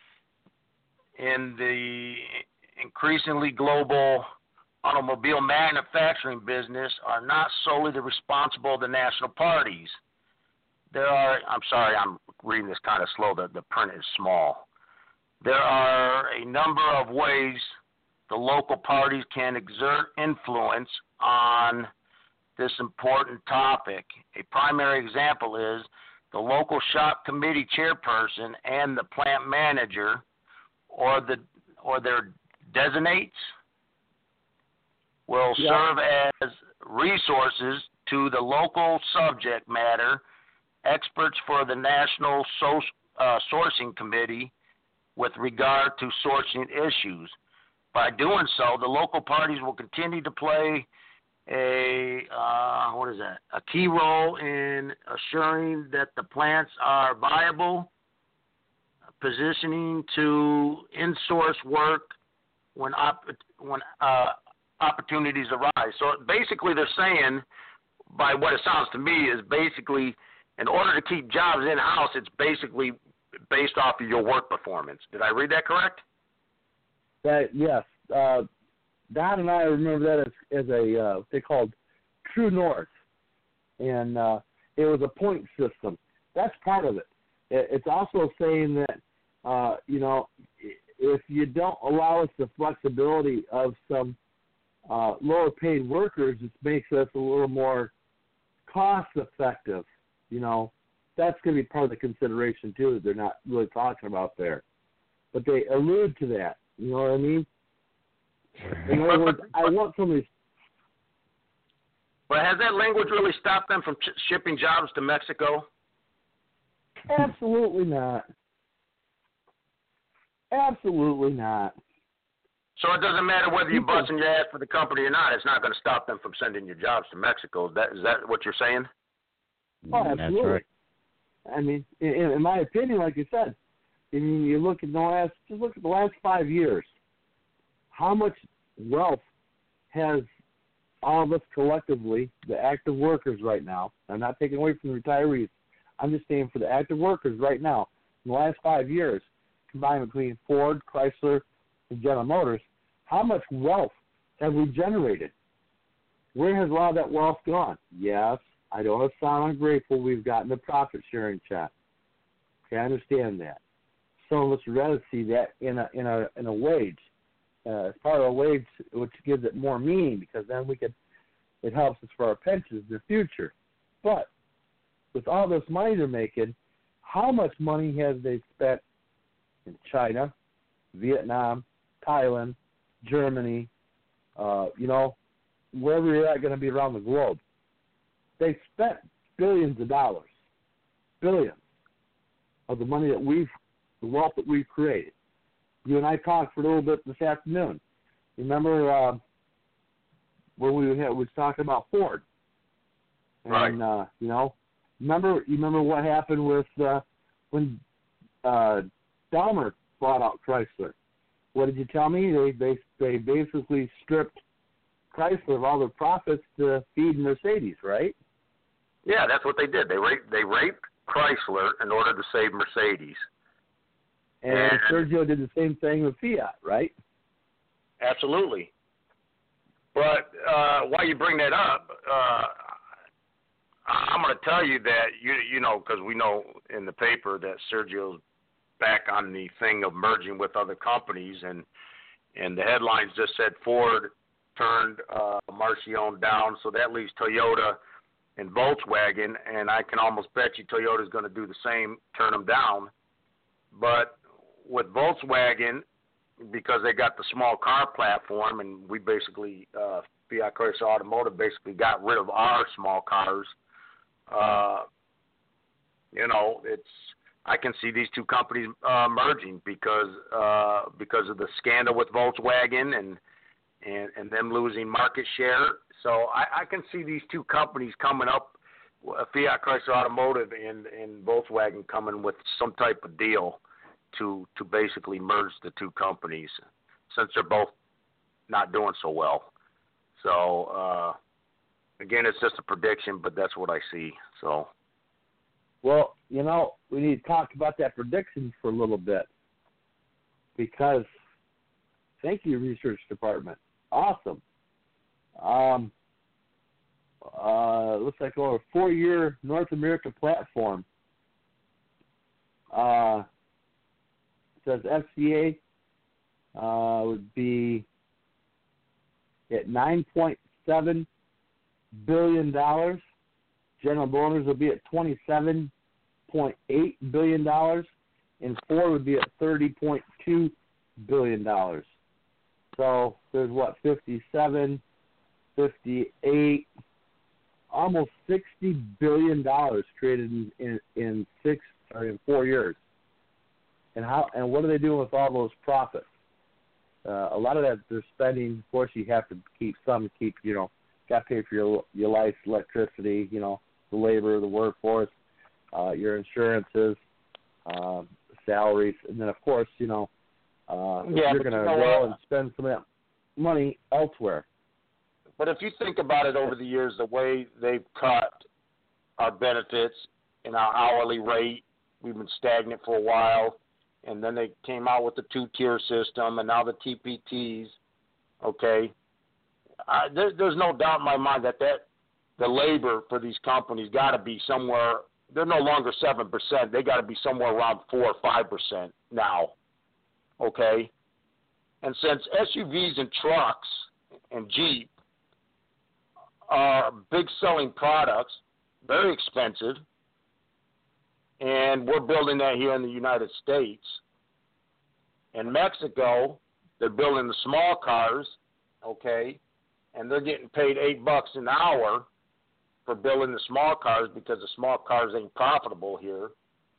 in the increasingly global automobile manufacturing business are not solely the responsible of the national parties. There are, I'm sorry, I'm reading this kind of slow, the, the print is small. There are a number of ways the local parties can exert influence on this important topic. A primary example is the local shop committee chairperson and the plant manager or the or their designates will yeah. serve as resources to the local subject matter experts for the National so, uh, Sourcing Committee with regard to sourcing issues. By doing so, the local parties will continue to play a uh, what is that? A key role in assuring that the plants are viable, positioning to in-source work when op- when uh, opportunities arise. So basically, they're saying, by what it sounds to me, is basically in order to keep jobs in-house, it's basically based off of your work performance. Did I read that correct? That yes. Uh, Don and I remember that as, as a uh, what they called True North, and uh, it was a point system. That's part of it. it it's also saying that uh, you know if you don't allow us the flexibility of some uh, lower paid workers, it makes us a little more cost effective. You know, that's going to be part of the consideration too that they're not really talking about there, but they allude to that. You know what I mean? In other words, I want somebody. But has that language really stopped them from ch- shipping jobs to Mexico? Absolutely not. Absolutely not. So it doesn't matter whether you're busting your ass for the company or not. It's not going to stop them from sending your jobs to Mexico. Is that is that what you're saying? Oh, absolutely. That's right. I mean, in, in my opinion, like you said, I mean, you look at the last, just look at the last five years. How much wealth has all of us collectively, the active workers right now, I'm not taking away from the retirees, I'm just saying for the active workers right now, in the last five years, combined between Ford, Chrysler, and General Motors, how much wealth have we generated? Where has a lot of that wealth gone? Yes, I don't want to sound ungrateful, we've gotten a profit sharing check. Okay, I understand that. Some of us would rather see that in a in a in a wage. Uh, as part of a wage, which gives it more meaning because then we could, it helps us for our pensions in the future. But with all this money they're making, how much money have they spent in China, Vietnam, Thailand, Germany, uh, you know, wherever you're at going to be around the globe? They spent billions of dollars, billions of the money that we've, the wealth that we've created. You and I talked for a little bit this afternoon. Remember uh, when we had, was talking about Ford? And, right. uh, you know, remember you remember what happened with uh, when uh, Dahmer bought out Chrysler? What did you tell me? They they they basically stripped Chrysler of all their profits to feed Mercedes, right? Yeah, that's what they did. They raped they raped Chrysler in order to save Mercedes. And, and Sergio did the same thing with Fiat, right? Absolutely. But uh, while you bring that up, uh, I'm going to tell you that, you you know, because we know in the paper that Sergio's back on the thing of merging with other companies. And and the headlines just said Ford turned uh, Marchione down, so that leaves Toyota and Volkswagen, and I can almost bet you Toyota's going to do the same, turn them down. But with Volkswagen, because they got the small car platform, and we basically, uh, Fiat Chrysler Automotive basically got rid of our small cars, uh, you know, it's, I can see these two companies uh, merging because uh, because of the scandal with Volkswagen and and, and them losing market share. So I, I can see these two companies coming up, Fiat Chrysler Automotive and, and Volkswagen coming with some type of deal to to basically merge the two companies, since they're both not doing so well. So uh, again, it's just a prediction, but that's what I see. So. Well, you know, we need to talk about that prediction for a little bit, because thank you, research department. Awesome. Um, uh, looks like over a four-year North America platform. Uh, says F C A uh, would be at nine point seven billion dollars. General Motors will be at twenty-seven point eight billion dollars, and Ford would be at thirty point two billion dollars. So there's what, fifty-seven, fifty-eight, almost sixty billion dollars created in, in, in six or in four years. And how and what are they doing with all those profits? Uh, a lot of that they're spending. Of course, you have to keep some to keep, you know, got to pay for your your lights, electricity, you know, the labor, the workforce, uh, your insurances, uh, salaries, and then of course, you know, uh, yeah, you're going to you know go what? and spend some of that money elsewhere. But if you think about it over the years, the way they've cut our benefits and our hourly rate, we've been stagnant for a while, and then they came out with the two-tier system, and now the T P Ts, okay? Uh, there, there's no doubt in my mind that, that the labor for these companies got to be somewhere, they're no longer seven percent. They got to be somewhere around four or five percent now, okay? And since S U Vs and trucks and Jeep are big selling products, very expensive, and we're building that here in the United States. In Mexico, they're building the small cars, okay, and they're getting paid eight bucks an hour for building the small cars because the small cars ain't profitable here.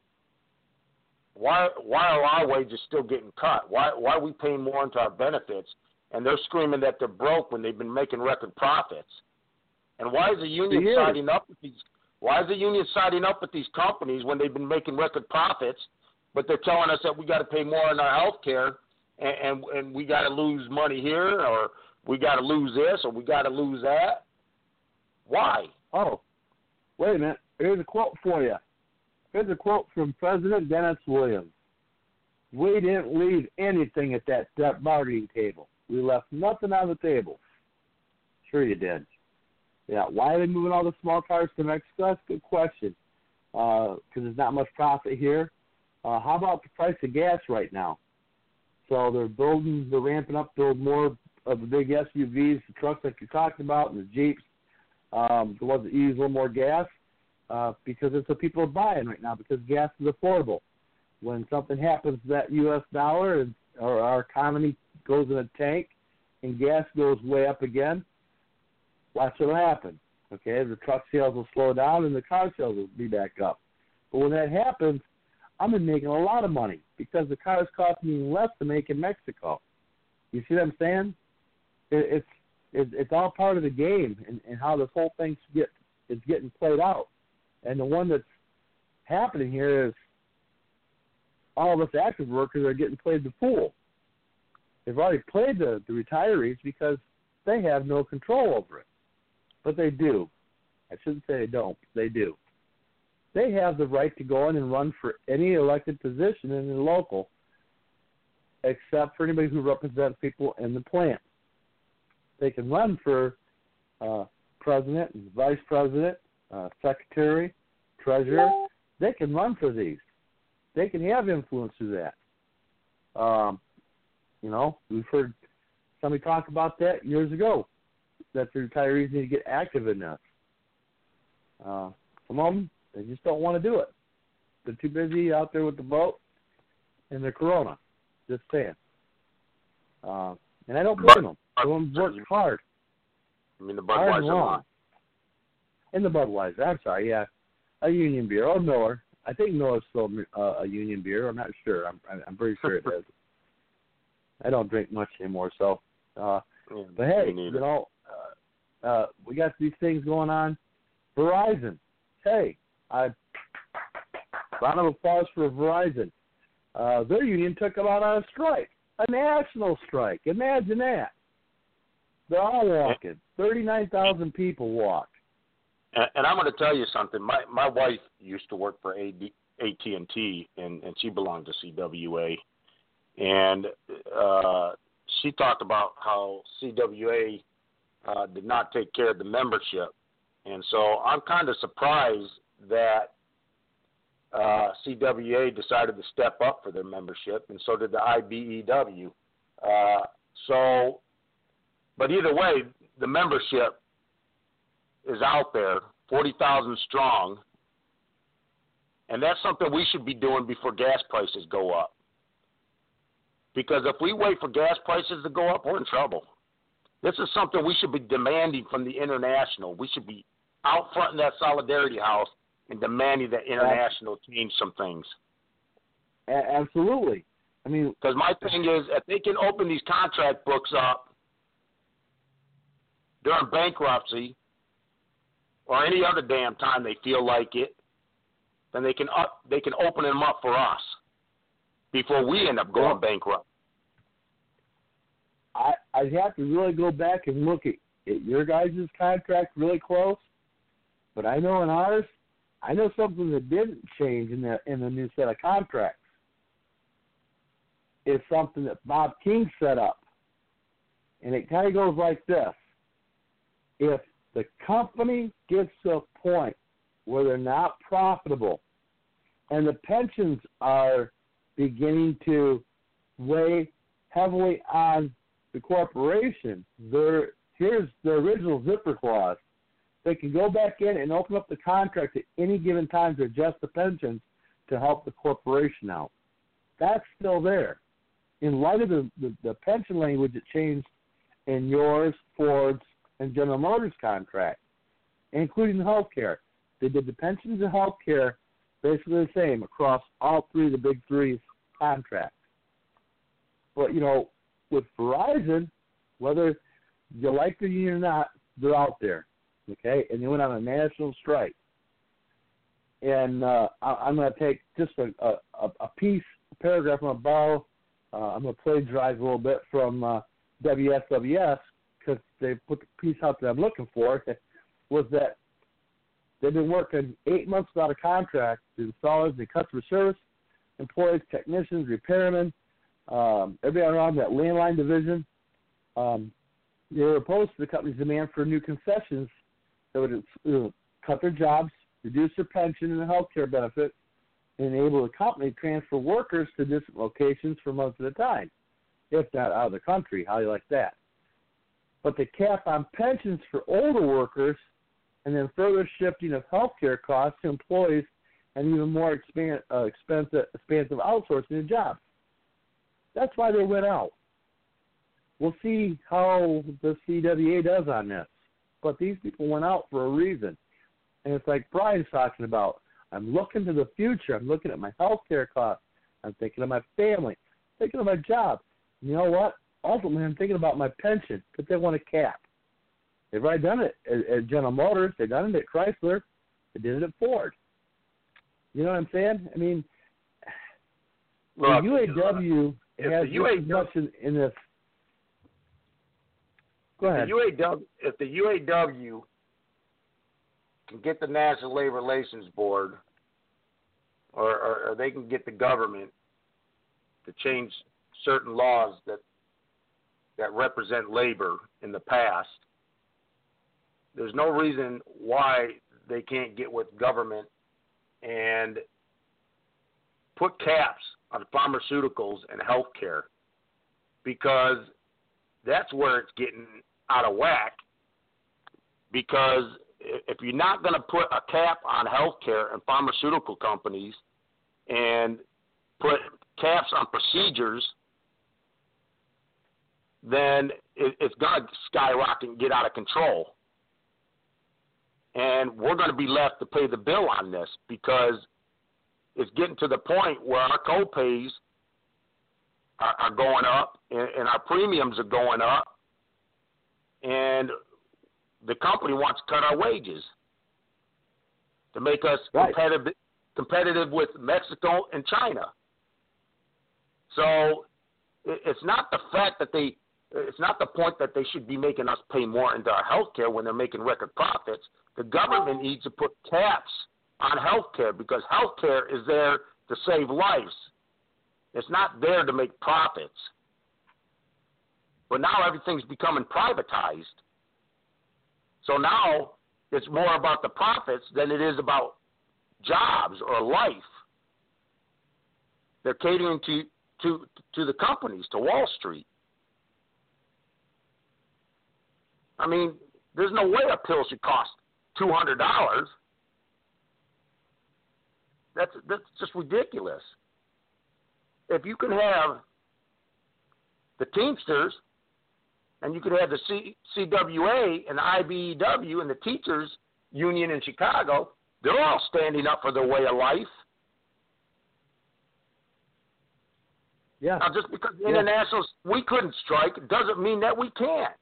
Why why are our wages still getting cut? Why why are we paying more into our benefits? And they're screaming that they're broke when they've been making record profits. And why is the union Yeah. siding up with these? Why is the union siding up with these companies when they've been making record profits, but they're telling us that we got to pay more on our health care, and, and and we got to lose money here, or we got to lose this, or we got to lose that? Why? Oh, wait a minute. Here's a quote for you. Here's a quote from President Dennis Williams. We didn't leave anything at that, that bargaining table. We left nothing on the table. Sure you did. Yeah, why are they moving all the small cars to Mexico? That's a good question. Because uh, there's not much profit here. Uh, how about the price of gas right now? So they're building, they're ramping up, build more of the big S U Vs, the trucks like you're talking about, and the Jeeps, um, the ones that use a little more gas, uh, because it's what people are buying right now, because gas is affordable. When something happens to that U S dollar and or our economy goes in a tank and gas goes way up again, watch what will happen. Okay, the truck sales will slow down and the car sales will be back up. But when that happens, I'm making a lot of money because the cars cost me less to make in Mexico. You see what I'm saying? It, it's it, it's all part of the game and, and how this whole thing get is getting played out. And the one that's happening here is all of us active workers are getting played the fool. They've already played the, the retirees because they have no control over it. But they do. I shouldn't say they don't. They do. They have the right to go in and run for any elected position in the local, except for anybody who represents people in the plant. They can run for uh, president and vice president, uh, secretary, treasurer. They can run for these. They can have influence through that. Um, you know, we've heard somebody talked about that years ago, that the retirees need to get active in this. Uh, some of them, they just don't want to do it. They're too busy out there with the boat and their Corona. Just saying. Uh, and I don't blame them. Some of them work hard. I mean the Budweiser line. In the Budweiser, I'm sorry, yeah. A Union beer, or Miller. I think Miller's still uh, a Union beer. I'm not sure. I'm I'm pretty sure it is. I don't drink much anymore, so. Uh, yeah, but hey, you know, uh, uh, we got these things going on. Verizon, hey, I round of applause for Verizon. Uh, their union took them out on a strike, a national strike. Imagine that. They're all walking. thirty-nine thousand people walked. And, and I'm going to tell you something. My my wife used to work for A T and T, and, and she belonged to C W A. And uh, she talked about how C W A uh, did not take care of the membership. And so I'm kind of surprised that uh, C W A decided to step up for their membership, and so did the I B E W. Uh, so, but either way, the membership is out there, forty thousand strong, and that's something we should be doing before gas prices go up. Because if we wait for gas prices to go up, we're in trouble. This is something we should be demanding from the international. We should be out front in that Solidarity House and demanding that international change some things. Absolutely. I mean, because my thing is, if they can open these contract books up during bankruptcy or any other damn time they feel like it, then they can up, they can open them up for us before we end up going well, bankrupt. I I'd have to really go back and look at, at your guys' contract really close, but I know in ours, I know something that didn't change in the in the new set of contracts. It's something that Bob King set up, and it kind of goes like this: if the company gets to a point where they're not profitable, and the pensions are beginning to weigh heavily on the corporation, there here's the original zipper clause. They can go back in and open up the contract at any given time to adjust the pensions to help the corporation out. That's still there. In light of the, the, the pension language that changed in yours, Ford's, and General Motors contract, including the health care. They did the pensions and health care basically the same across all three of the big three's contracts. But, you know, with Verizon, whether you like the union or not, they're out there, okay? And they went on a national strike. And uh, I, I'm going to take just a, a, a piece, a paragraph I'm going to borrow. Uh, I'm going to plagiarize a little bit from uh, W S W S because they put the piece out that I'm looking for, was that they've been working eight months without a contract to installers and customer service employees, technicians, repairmen, um, everybody around that landline division. Um, they were opposed to the company's demand for new concessions that would uh, cut their jobs, reduce their pension and health care benefits, and enable the company to transfer workers to different locations for months at a time, if not out of the country. How do you like that? But the cap on pensions for older workers and then further shifting of health care costs to employees and even more expand, uh, expensive, expansive outsourcing of jobs. That's why they went out. We'll see how the C W A does on this. But these people went out for a reason. And it's like Brian's talking about. I'm looking to the future. I'm looking at my health care costs. I'm thinking of my family. I'm thinking of my job. You know what? Ultimately, I'm thinking about my pension because they want a cap. They've already done it at, at General Motors. They've done it at Chrysler. They did it at Ford. You know what I'm saying? I mean, well, the U A W has the U A W, much in, in this. Go ahead. The U A W, if the U A W can get the National Labor Relations Board, or, or, or they can get the government to change certain laws that that represent labor in the past, there's no reason why they can't get with government and put caps on pharmaceuticals and health care, because that's where it's getting out of whack, because if you're not going to put a cap on healthcare and pharmaceutical companies and put caps on procedures, then it, it's going to skyrocket and get out of control. And we're going to be left to pay the bill on this, because it's getting to the point where our co-pays are, are going up and, and our premiums are going up, and the company wants to cut our wages to make us right. competitive competitive with Mexico and China. So it's not the fact that they, it's not the point that they should be making us pay more into our health care when they're making record profits. The government needs to put caps on health care, because health care is there to save lives. It's not there to make profits. But now everything's becoming privatized. So now it's more about the profits than it is about jobs or life. They're catering to, to, to the companies, to Wall Street. I mean, there's no way a pill should cost two hundred dollars. That's, that's just ridiculous. If you can have the Teamsters, and you could have the C, CWA and the I B E W and the teachers union in Chicago, they're all standing up for their way of life. Yeah. Now, just because the yeah. internationals, we couldn't strike, it doesn't mean that we can't.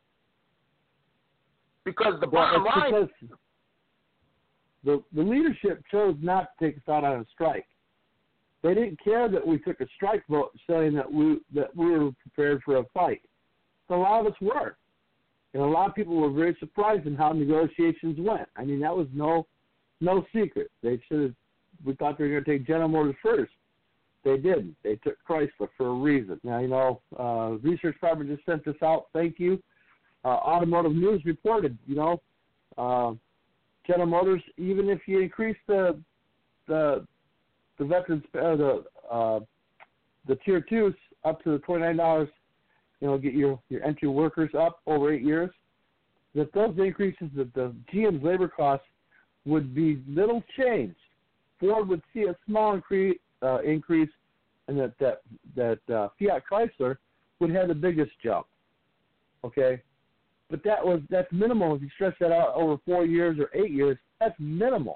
Because the well, bottom line... Because the, the leadership chose not to take us out on a strike. They didn't care that we took a strike vote saying that we that we were prepared for a fight. So a lot of us were. And a lot of people were very surprised in how negotiations went. I mean, that was no no secret. They should have, we thought they were going to take General Motors first. They didn't. They took Chrysler for a reason. Now, you know, uh, Research Department just sent this out. Thank you. Uh, Automotive News reported, you know, uh, General Motors, even if you increase the the the veterans uh, the uh, the tier twos up to the twenty nine dollars, you know, get your your entry workers up over eight years, that those increases, that the G M's labor costs would be little changed. Ford would see a small increase, uh, increase, and that that that uh, Fiat Chrysler would have the biggest jump. Okay. But that was that's minimal. If you stretch that out over four years or eight years, that's minimal.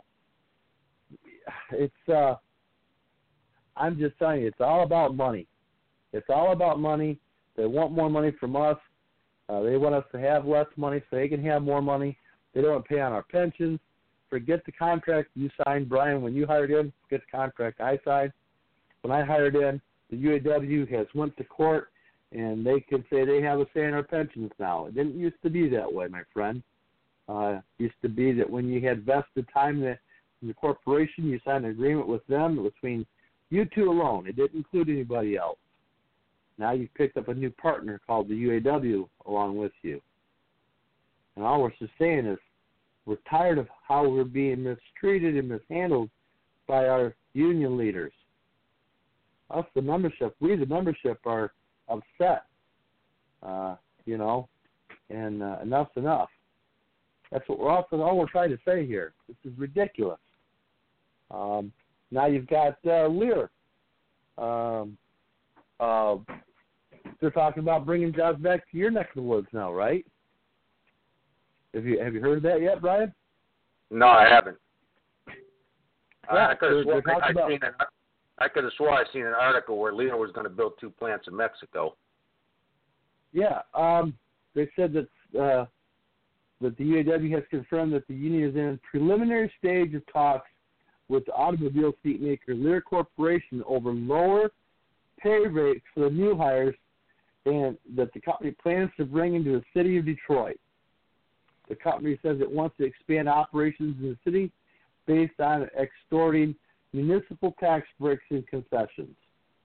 It's uh, I'm just telling you, it's all about money. It's all about money. They want more money from us. Uh, they want us to have less money so they can have more money. They don't want to pay on our pensions. Forget the contract you signed, Brian, when you hired in. Forget the contract I signed. When I hired in, the U A W has went to court, and they can say they have a say in our pensions now. It didn't used to be that way, my friend. Uh, it used to be that when you had vested time in the corporation, you signed an agreement with them between you two alone. It didn't include anybody else. Now you've picked up a new partner called the U A W along with you. And all we're just saying is we're tired of how we're being mistreated and mishandled by our union leaders. Us, the membership, we, the membership, are upset, uh, you know, and uh, enough's enough. That's what we're also all we're trying to say here. This is ridiculous. Um, now you've got uh, Lear. Um, uh, they're talking about bringing jobs back to your neck of the woods now, right? Have you have you heard of that yet, Brian? No, I haven't. Yeah, I could have they're, sworn they're I about, seen an, I could have sworn I seen an article where Lear was going to build two plants in Mexico. Yeah, um, they said that uh, that the U A W has confirmed that the union is in a preliminary stage of talks with the automobile seat maker Lear Corporation over lower pay rates for the new hires, and that the company plans to bring into the city of Detroit. The company says it wants to expand operations in the city based on extorting municipal tax breaks and concessions.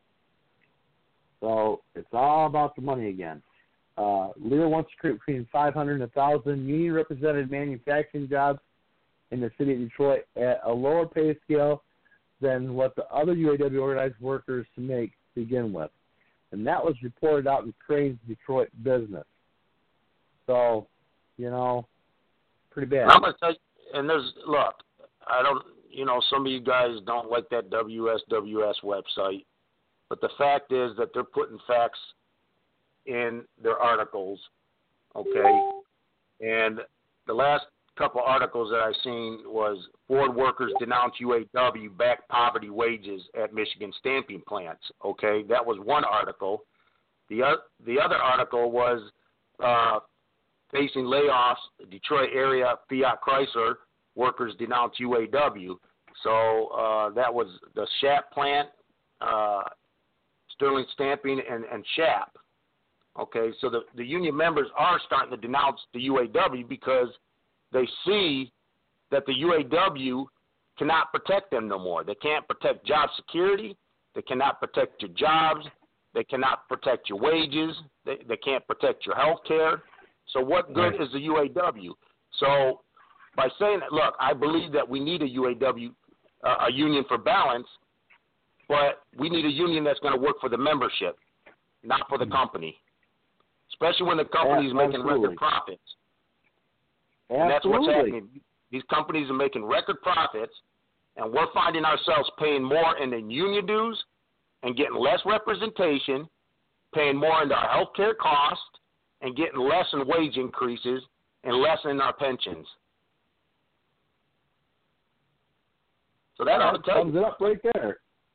So it's all about the money again. Uh, Lear wants to create between five hundred and one thousand union-represented manufacturing jobs in the city of Detroit at a lower pay scale than what the other U A W organized workers make to begin with. and that was reported out in Crane's Detroit Business. So, you know, pretty bad. I'm gonna tell you, and there's look, I don't, you know, some of you guys don't like that W S W S website, but the fact is that they're putting facts in their articles, okay? And the last couple articles that I seen was Ford workers denounce U A W back poverty wages at Michigan stamping plants, okay? That was one article. The, uh, the other article was uh, facing layoffs, Detroit area Fiat Chrysler workers denounce U A W. So uh, that was the S H A P plant, uh, Sterling Stamping, and, and S H A P. Okay, so the, the union members are starting to denounce the U A W because they see that the U A W cannot protect them no more. They can't protect job security. They cannot protect your jobs. They cannot protect your wages. They, they can't protect your health care. So what good is the U A W? So by saying that, look, I believe that we need a U A W, uh, a union for balance, but we need a union that's going to work for the membership, not for the company, especially when the company is making record profits. Absolutely. And that's what's happening. These companies are making record profits, and we're finding ourselves paying more in the union dues and getting less representation, paying more into our health care costs, and getting less in wage increases and less in our pensions. So that ought to tell sums you. it up right there.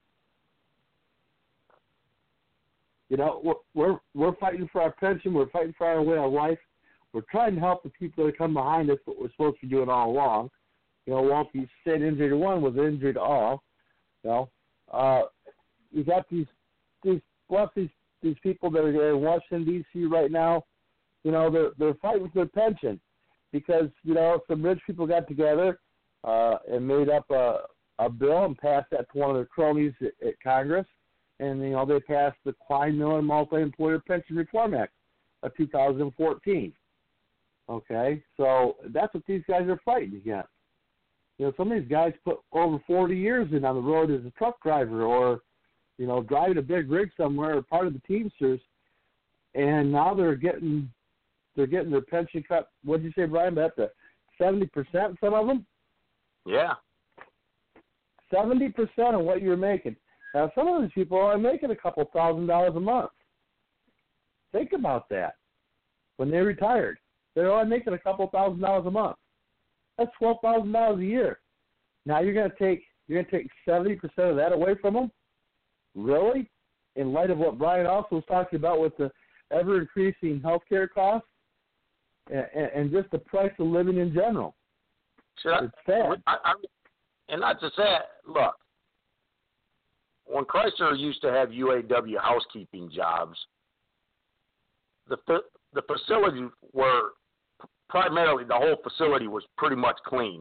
You know, we're, we're we're fighting for our pension. We're fighting for our way of life. We're trying to help the people that come behind us, what we're supposed to be doing all along. You know, Walt, you said injury to one was injury to all. You know, uh, you got these these plus these these people that are in Washington D C right now. You know, they're they're fighting for their pension because you know some rich people got together uh, and made up a a bill and passed that to one of their cronies at, at Congress. And, you know, they passed the Klein-Miller Multi-Employer Pension Reform Act of two thousand fourteen. Okay? So that's what these guys are fighting against. You know, some of these guys put over forty years in on the road as a truck driver or, you know, driving a big rig somewhere or part of the Teamsters, and now they're getting they're getting their pension cut. What did you say, Brian? About the seventy percent, some of them? Yeah. seventy percent of what you're making. Now, some of these people are making a couple thousand dollars a month. Think about that. When they retired, they're only making a couple thousand dollars a month. That's twelve thousand dollars a year. Now you're going to take you're going to take seventy percent of that away from them? Really? In light of what Brian also was talking about with the ever increasing health care costs and, and just the price of living in general. So it's sad. I, I, and not to say, look, when Chrysler used to have U A W housekeeping jobs, the the facilities were primarily, the whole facility was pretty much clean.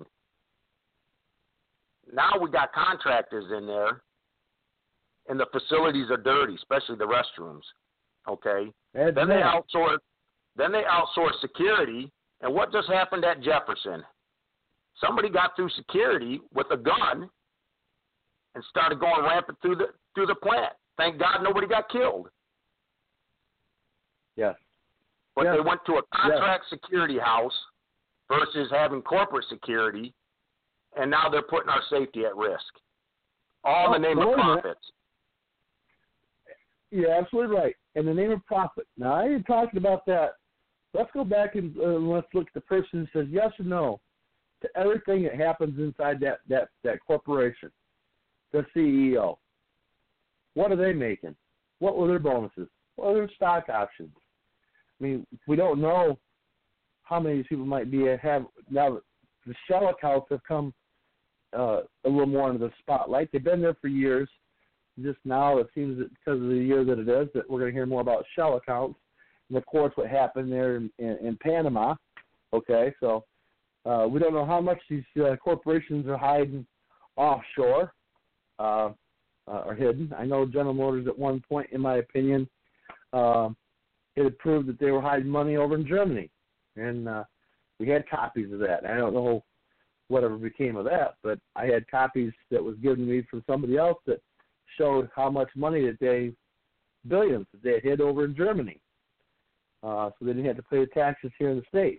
Now we got contractors in there, and the facilities are dirty, especially the restrooms. Okay, That's then bad. they outsource. Then they outsource security, and what just happened at Jefferson? Somebody got through security with a gun and started going rampant through the through the plant. Thank God nobody got killed. Yes. But yes. they went to a contract yes. security house versus having corporate security, and now they're putting our safety at risk. All oh, in the name of profits. You're absolutely right. In the name of profit. Now, I ain't talking about that. Let's go back and uh, let's look at the person who says yes or no to everything that happens inside that, that, that corporation. The C E O. What are they making? What were their bonuses? What are their stock options? I mean, we don't know how many people might be have now. The shell accounts have come uh, a little more into the spotlight. They've been there for years. Just now, it seems that because of the year that it is, that we're going to hear more about shell accounts and, of course, what happened there in, in, in Panama. Okay, so uh, we don't know how much these uh, corporations are hiding offshore. Uh, uh, are hidden. I know General Motors at one point, in my opinion, uh, it had proved that they were hiding money over in Germany, and uh, we had copies of that. I don't know whatever became of that, but I had copies that was given to me from somebody else that showed how much money that they billions that they hid over in Germany. Uh, so they didn't have to pay the taxes here in the States.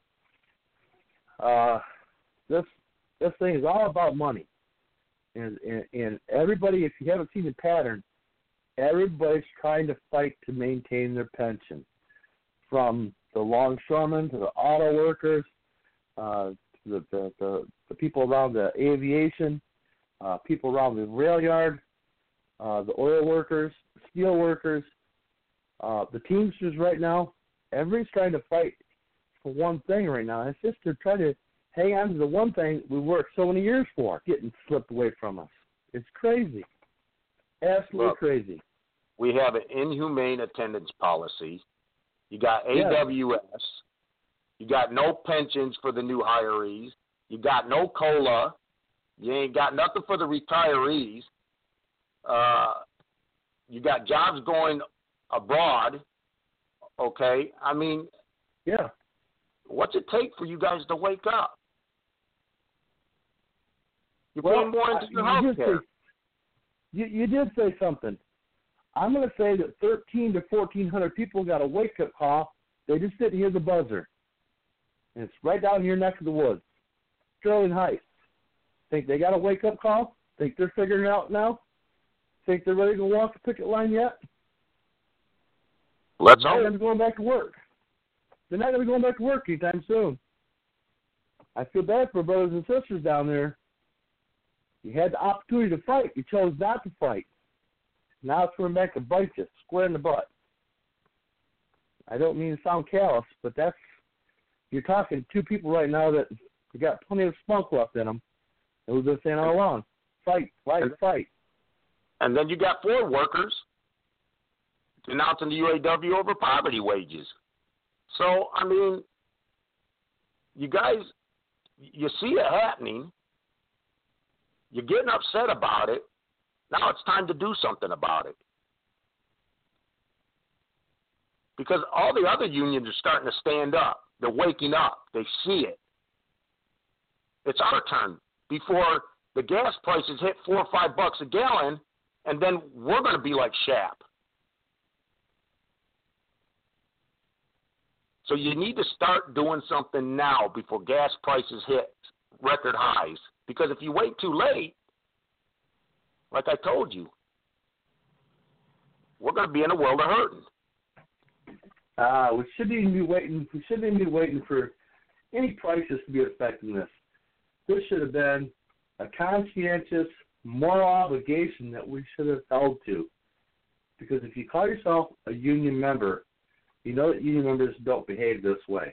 Uh, this this thing is all about money. And, and, and everybody, if you haven't seen the pattern, everybody's trying to fight to maintain their pension. From the longshoremen to the auto workers, uh, the, the, the, the people around the aviation, uh, people around the rail yard, uh, the oil workers, steel workers, uh, the Teamsters right now. Everybody's trying to fight for one thing right now. It's just they're trying to hang on to the one thing we worked so many years for, getting slipped away from us. It's crazy. Absolutely Well, crazy. We have an inhumane attendance policy. You got A W S. Yes. You got no pensions for the new hirees. You got no COLA. You ain't got nothing for the retirees. Uh, you got jobs going abroad. Okay? I mean, yeah. What's it take for you guys to wake up? You're well, paying more into your you health care. You, you did say something. I'm going to say that thirteen to fourteen hundred people got a wake-up call. They just didn't hear the buzzer. And it's right down your neck of the woods. Sterling Heights. Think they got a wake-up call? Think they're figuring it out now? Think they're ready to walk the picket line yet? Let's They're hope. not going back to work. They're not going to be going back to work anytime soon. I feel bad for brothers and sisters down there. You had the opportunity to fight. You chose not to fight. Now it's coming back to bite you, square in the butt. I don't mean to sound callous, but that's, you're talking to two people right now that have got plenty of spunk left in them, and we've been saying all along, fight, fight, fight. And then you got Ford workers denouncing the U A W over poverty wages. So, I mean, you guys, you see it happening. You're getting upset about it. Now it's time to do something about it. Because all the other unions are starting to stand up. They're waking up. They see it. It's our turn before the gas prices hit four or five bucks a gallon, and then we're going to be like Shap. So you need to start doing something now before gas prices hit record highs. Because if you wait too late, like I told you, we're going to be in a world of hurting. Uh, we shouldn't even be waiting. We shouldn't even be waiting for any prices to be affecting this. This should have been a conscientious moral obligation that we should have held to. Because if you call yourself a union member, you know that union members don't behave this way.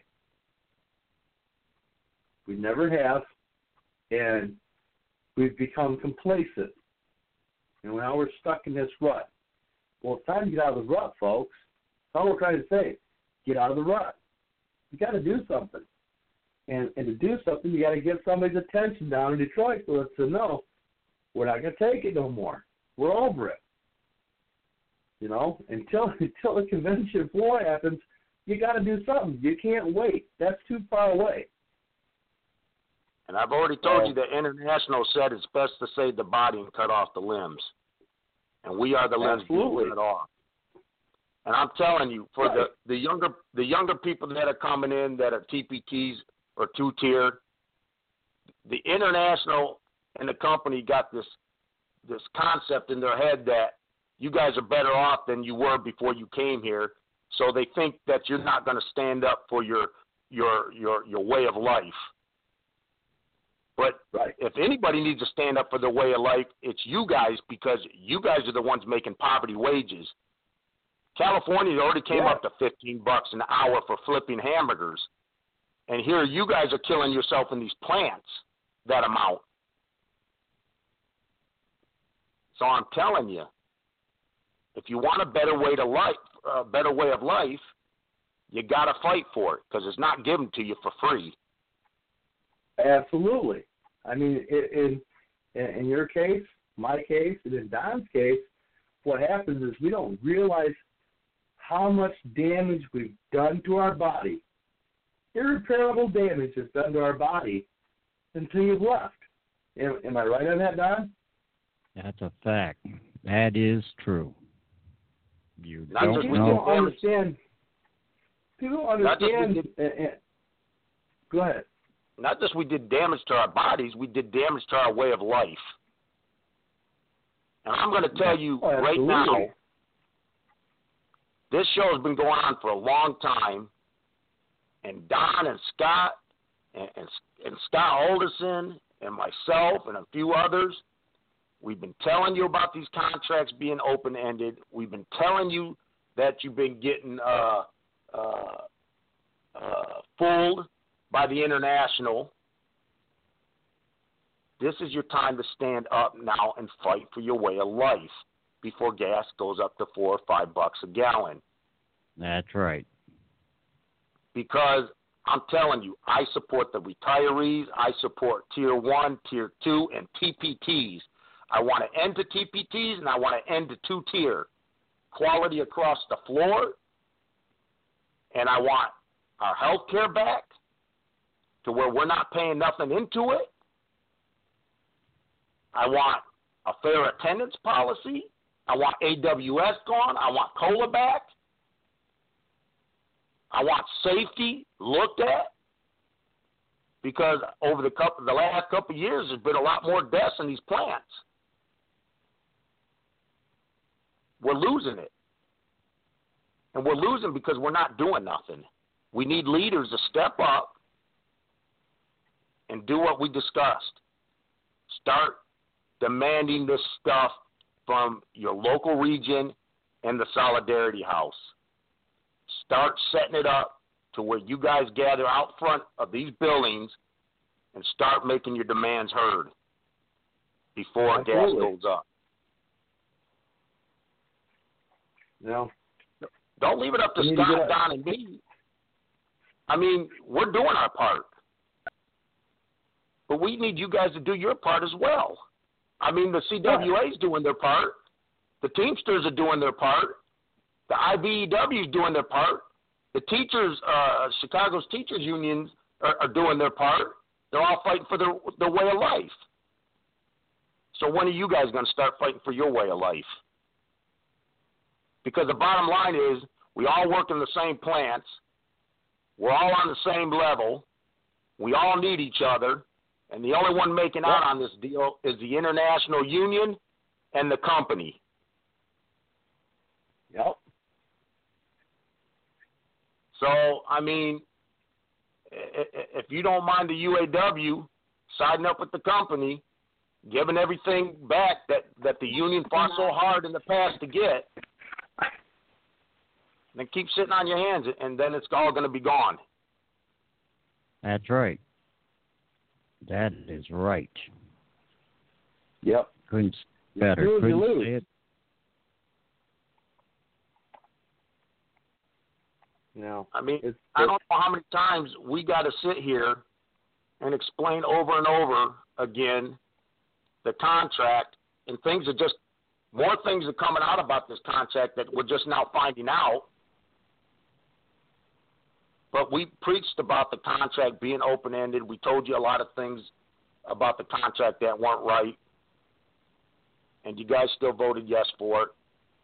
We never have, and we've become complacent. And now we're stuck in this rut. Well, it's time to get out of the rut, folks. That's all we're trying to say. Get out of the rut. You got to do something. And and to do something, you got to get somebody's attention down in Detroit so let them know we're not going to take it no more. We're over it. You know, until until the convention floor happens, you got to do something. You can't wait. That's too far away. And I've already told you that International said it's best to save the body and cut off the limbs. And we are the limbs being cut off. And I'm telling you, for right. the, the younger the younger people that are coming in that are T P Ts or two-tier, the International and the company got this this concept in their head that you guys are better off than you were before you came here. So they think that you're not going to stand up for your your your your way of life. But right. if anybody needs to stand up for their way of life, it's you guys, because you guys are the ones making poverty wages. California already came yeah. up to fifteen bucks an hour for flipping hamburgers. And here you guys are killing yourself in these plants that amount. So I'm telling you, if you want a better way to life, a better way of life, you got to fight for it, because it's not given to you for free. Absolutely. I mean, in, in in your case, my case, and in Don's case, what happens is we don't realize how much damage we've done to our body. Irreparable damage is done to our body until you've left. Am, am I right on that, Don? That's a fact. That is true. You Not don't just People know. don't understand. People don't Not just we understand. did- uh, uh, go ahead. Not just we did damage to our bodies, we did damage to our way of life. And I'm going to tell you Oh, right absolutely. now, this show has been going on for a long time, and Don and Scott and, and, and Scott Alderson and myself and a few others, we've been telling you about these contracts being open-ended. We've been telling you that you've been getting uh, uh, uh, fooled by the international. This is your time to stand up now and fight for your way of life before gas goes up to four or five bucks a gallon. That's right. Because I'm telling you, I support the retirees. I support Tier one, Tier two, and T P Ts. I want to end the T P Ts, and I want to end the two-tier. Quality across the floor, and I want our health care back to where we're not paying nothing into it. I want a fair attendance policy. I want A W S gone. I want COLA back. I want safety looked at, because over the couple, the last couple of years, there's been a lot more deaths in these plants. We're losing it. And we're losing because we're not doing nothing. We need leaders to step up and do what we discussed. Start demanding this stuff from your local region and the Solidarity House. Start setting it up to where you guys gather out front of these buildings and start making your demands heard before Absolutely. gas goes up. No. Don't leave it up to We need to Scott, get- Don, and me. I mean, we're doing our part. But we need you guys to do your part as well. I mean, the C W A is doing their part. The Teamsters are doing their part. The I B E W is doing their part. The teachers, uh, Chicago's teachers unions are, are doing their part. They're all fighting for their, their way of life. So when are you guys going to start fighting for your way of life? Because the bottom line is, we all work in the same plants. We're all on the same level. We all need each other. And the only one making out on this deal is the international union and the company. Yep. So, I mean, if you don't mind the U A W siding up with the company, giving everything back that, that the union fought so hard in the past to get, then keep sitting on your hands, and then it's all going to be gone. That's right. That is right. Yep. Couldn't say it better. Lose, you Couldn't lose. say it. No. I mean, It's, I don't know how many times we got to sit here and explain over and over again the contract, and things are just, more things are coming out about this contract that we're just now finding out. But we preached about the contract being open-ended. We told you a lot of things about the contract that weren't right, and you guys still voted yes for it.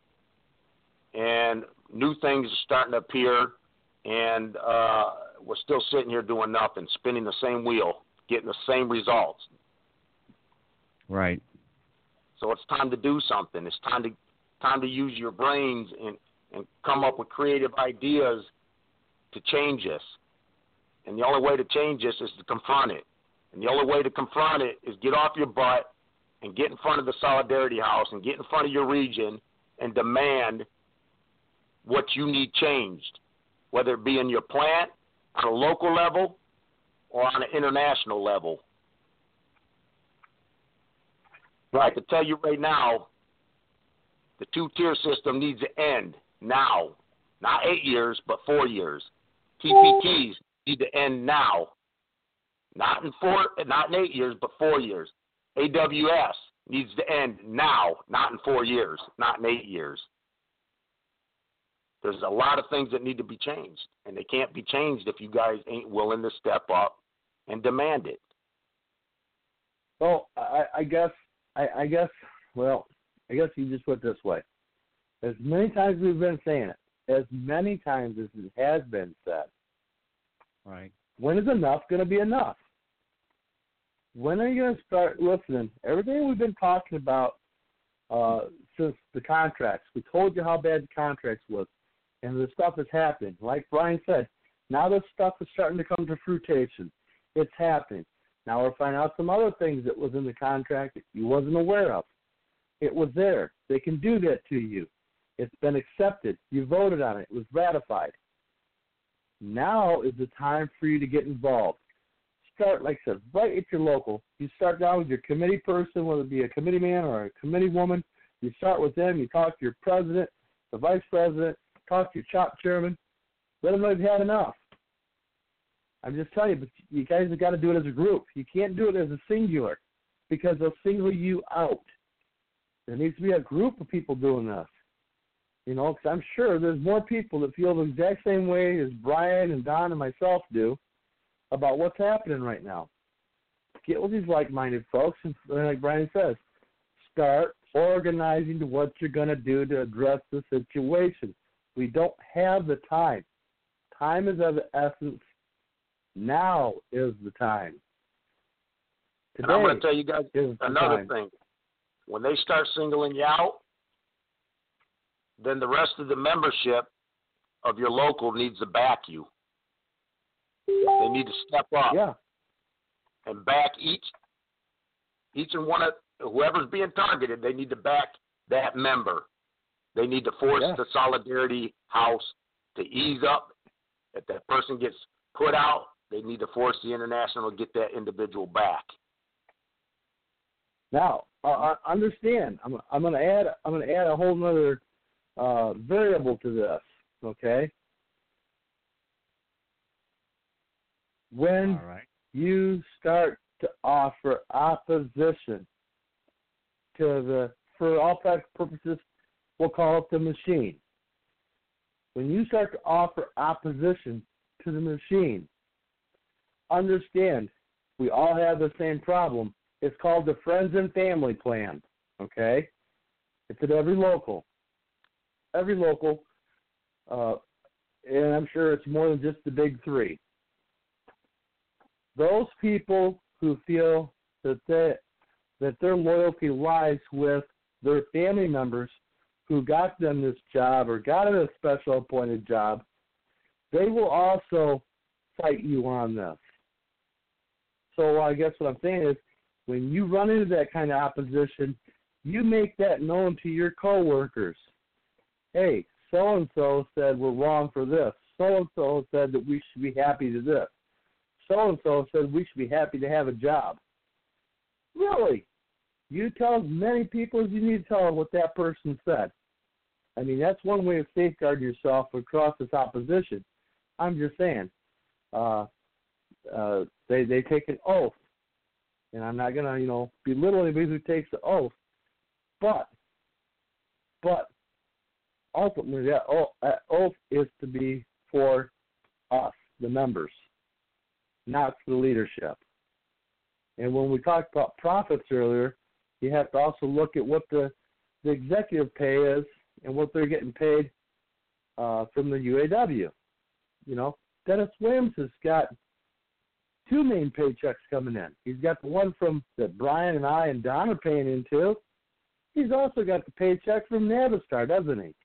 And new things are starting to appear, and uh, we're still sitting here doing nothing, spinning the same wheel, getting the same results. Right. So it's time to do something. It's time to time to use your brains and, and come up with creative ideas to change this. And the only way to change this is to confront it. And the only way to confront it is get off your butt and get in front of the Solidarity House and get in front of your region and demand what you need changed, whether it be in your plant, on a local level, or on an international level. I can tell you right now, the two-tier system needs to end now. Not eight years, but four years. T P Ts need to end now. Not in four, not in eight years, but four years. A W S needs to end now, not in four years, not in eight years. There's a lot of things that need to be changed, and they can't be changed if you guys ain't willing to step up and demand it. well, I, I guess, I, I guess, well, I guess you just put it this way. As many times as we've been saying it, as many times as it has been said, Right. when is enough going to be enough? When are you going to start listening? Everything we've been talking about uh, since the contracts, we told you how bad the contracts was, and the stuff is happening. Like Brian said, now this stuff is starting to come to fruition. It's happening. Now we're finding out some other things that was in the contract that you wasn't aware of. It was there. They can do that to you. It's been accepted. You voted on it. It was ratified. Now is the time for you to get involved. Start, like I said, right at your local. You start down with your committee person, whether it be a committee man or a committee woman. You start with them. You talk to your president, the vice president, talk to your shop chairman. Let them know you've had enough. I'm just telling you, but you guys have got to do it as a group. You can't do it as a singular because they'll single you out. There needs to be a group of people doing this. You know, because I'm sure there's more people that feel the exact same way as Brian and Don and myself do about what's happening right now. Get with these like-minded folks, and like Brian says, start organizing to what you're going to do to address the situation. We don't have the time. Time is of the essence. Now is the time. Today and I'm going to tell you guys is another time. thing. When they start singling you out, then the rest of the membership of your local needs to back you. They need to step up Yeah. and back each each and one of whoever's being targeted. They need to back that member. They need to force Yeah. the Solidarity House to ease up. If that person gets put out, they need to force the International to get that individual back. Now, uh, understand. I'm I'm going to add I'm going to add a whole other uh, variable to this. Okay. When All right. you start to offer opposition to the, for all practical purposes, we'll call it the machine. When you start to offer opposition to the machine, understand we all have the same problem. It's called the Friends and Family Plan, okay? It's at every local. Every local, uh, and I'm sure it's more than just the big three. Those people who feel that they, that their loyalty lies with their family members who got them this job or got them a special appointed job, they will also fight you on this. So I guess what I'm saying is when you run into that kind of opposition, you make that known to your coworkers. Hey, so-and-so said we're wrong for this. So-and-so said that we should be happy to this. So-and-so said we should be happy to have a job. Really? You tell as many people as you need to tell what that person said. I mean, that's one way of safeguarding yourself across this opposition. I'm just saying, uh, uh, they they take an oath, and I'm not going to, you know, belittle anybody who takes the oath, but, but ultimately that oath, that oath is to be for us, the members, not for the leadership. And when we talked about profits earlier, you have to also look at what the, the executive pay is and what they're getting paid uh, from the U A W. You know, Dennis Williams has got two main paychecks coming in. He's got the one from that Brian and I and Don are paying into. He's also got the paycheck from Navistar, doesn't he?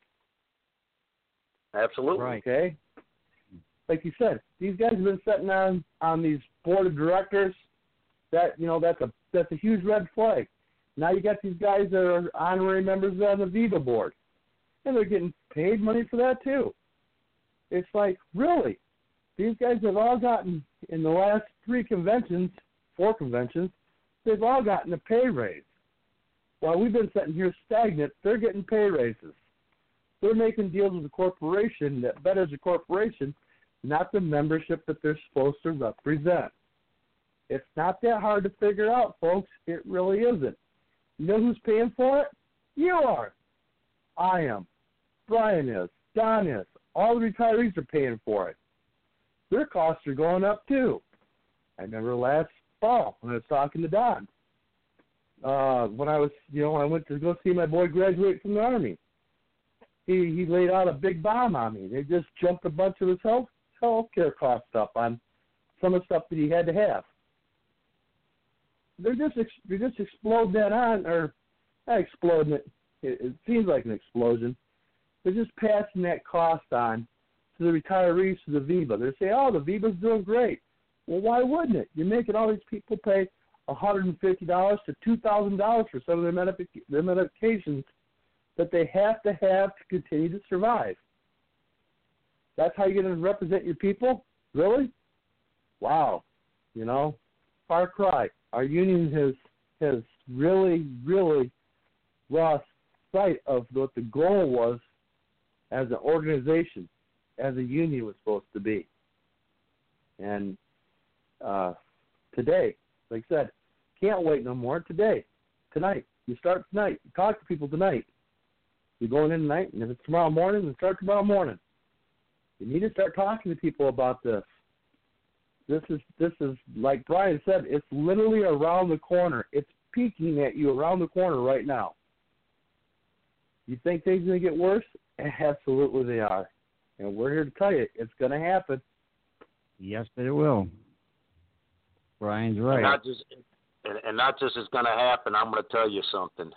Absolutely. Right. Okay. Like you said, these guys have been sitting on on these board of directors. That you know, that's a that's a huge red flag. Now you got these guys that are honorary members on the Viva board, and they're getting paid money for that too. It's like, really, these guys have all gotten in the last three conventions, four conventions, they've all gotten a pay raise. While we've been sitting here stagnant, they're getting pay raises. They're making deals with a corporation that betters the corporation, not the membership that they're supposed to represent. It's not that hard to figure out, folks. It really isn't. You know who's paying for it? You are. I am. Brian is. Don is. All the retirees are paying for it. Their costs are going up, too. I remember last fall when I was talking to Don. Uh, when I was, you know, I went to go see my boy graduate from the Army. he he laid out a big bomb on me. They just jumped a bunch of his health health care costs up on some of the stuff that he had to have. They're just they're just exploding that on, or not exploding it. It, it seems like an explosion. They're just passing that cost on to the retirees, to the VEBA. They're saying, "Oh, the VEBA's doing great." Well, why wouldn't it? You're making all these people pay one hundred fifty dollars to two thousand dollars for some of their, medic- their medications that they have to have to continue to survive. That's how you're going to represent your people? Really? Wow. You know, far cry. Our union has has really, really lost sight of what the goal was as an organization, as a union was supposed to be. And uh, today, like I said, can't wait no more. Today, tonight, you start tonight. You talk to people tonight. You're going in tonight, and if it's tomorrow morning, then start tomorrow morning. You need to start talking to people about this. This is, this is like Brian said, it's literally around the corner. It's peeking at you around the corner right now. You think things are going to get worse? Absolutely they are. And we're here to tell you, it's going to happen. Yes, it will. Brian's right. And not just, and, and not just it's going to happen, I'm going to tell you something.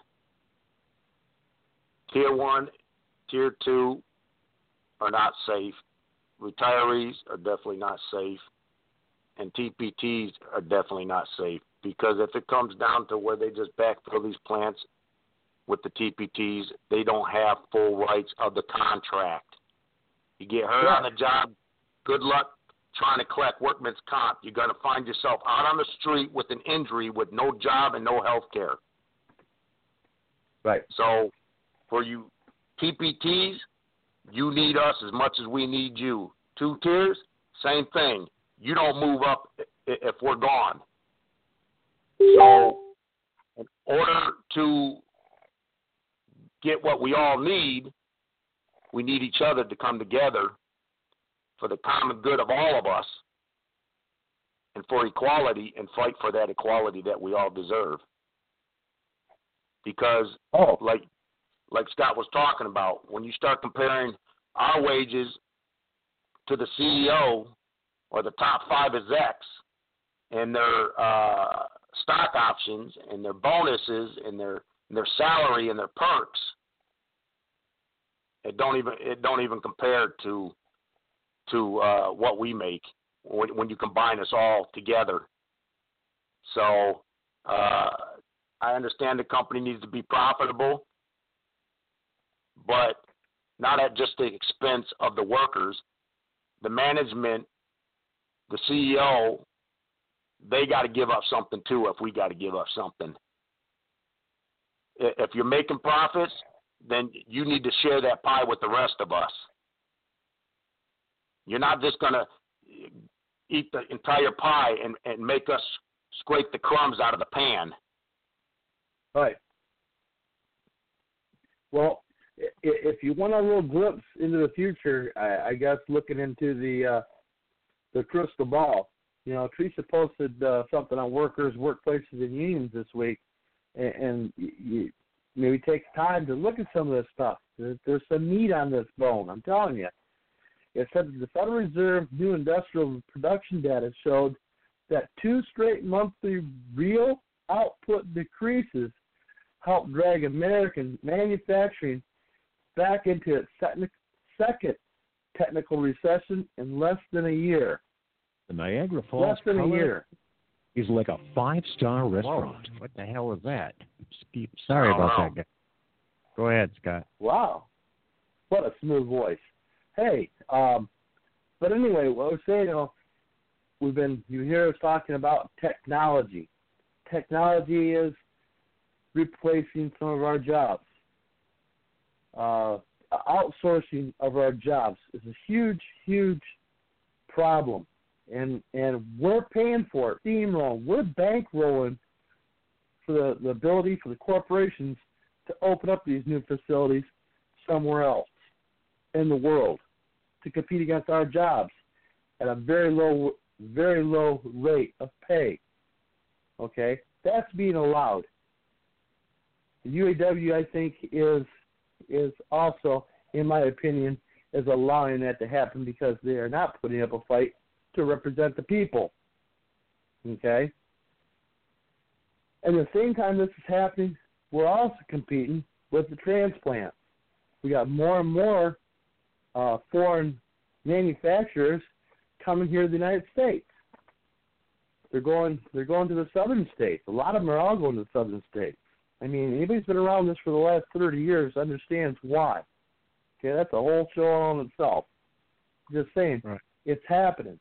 Tier one, tier two are not safe. Retirees are definitely not safe. And T P Ts are definitely not safe. Because if it comes down to where they just backfill these plants with the T P Ts, they don't have full rights of the contract. You get hurt yeah. on the job, good luck trying to collect workman's comp. You're going to find yourself out on the street with an injury with no job and no health care. Right. So for you T P Ts, you need us as much as we need you. Two tiers, same thing. You don't move up if we're gone. So in order to get what we all need, we need each other to come together for the common good of all of us and for equality, and fight for that equality that we all deserve. Because oh. like like Scott was talking about, when you start comparing our wages to the C E O or the top five execs and their uh, stock options and their bonuses and their and their salary and their perks, it don't even it don't even compare to to uh, what we make when, when you combine us all together. So uh, I understand the company needs to be profitable, but not at just the expense of the workers. The management, the C E O, they got to give up something too if we got to give up something. If you're making profits, then you need to share that pie with the rest of us. You're not just going to eat the entire pie and, and make us scrape the crumbs out of the pan. Right. Well, if you want a little glimpse into the future, I, I guess looking into the uh, the crystal ball, you know, Teresa posted uh, something on workers, workplaces, and unions this week, and, and you maybe take time to look at some of this stuff. There's, there's some meat on this bone, I'm telling you. It said that the Federal Reserve new industrial production data showed that two straight monthly real output decreases helped drag American manufacturing back into its second technical recession in less than a year. The Niagara Falls less than color a year. is like a five-star restaurant. Whoa, what the hell was that? Sorry Oh, about wow. that guy. Go ahead, Scott. Wow. What a smooth voice. Hey, um, but anyway, what I was saying, you know, we've been, you hear us talking about technology. Technology is replacing some of our jobs. Uh, outsourcing of our jobs is a huge, huge problem. And and we're paying for it, steamrolling. We're bankrolling for the, the ability for the corporations to open up these new facilities somewhere else in the world to compete against our jobs at a very low, very low rate of pay. Okay, that's being allowed. The U A W, I think, is is also in my opinion, is allowing that to happen because they are not putting up a fight to represent the people. Okay? And at the same time this is happening, we're also competing with the transplants. We got more and more uh, foreign manufacturers coming here to the United States. They're going they're going to the southern states. A lot of them are all going to the southern states. I mean, anybody who's been around this for the last thirty years understands why. Okay, that's a whole show on itself. Just saying, right. It's happening.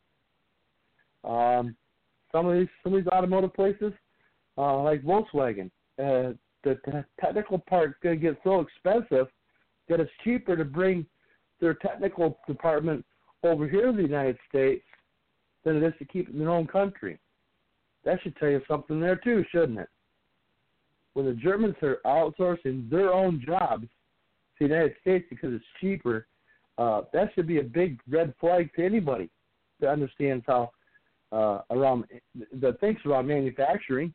Um, some of these some of these automotive places, uh, like Volkswagen, uh, the t- technical part's going to get so expensive that it's cheaper to bring their technical department over here to the United States than it is to keep it in their own country. That should tell you something there too, shouldn't it? When the Germans are outsourcing their own jobs to the United States because it's cheaper, uh, that should be a big red flag to anybody that understands how uh, around that thinks around manufacturing.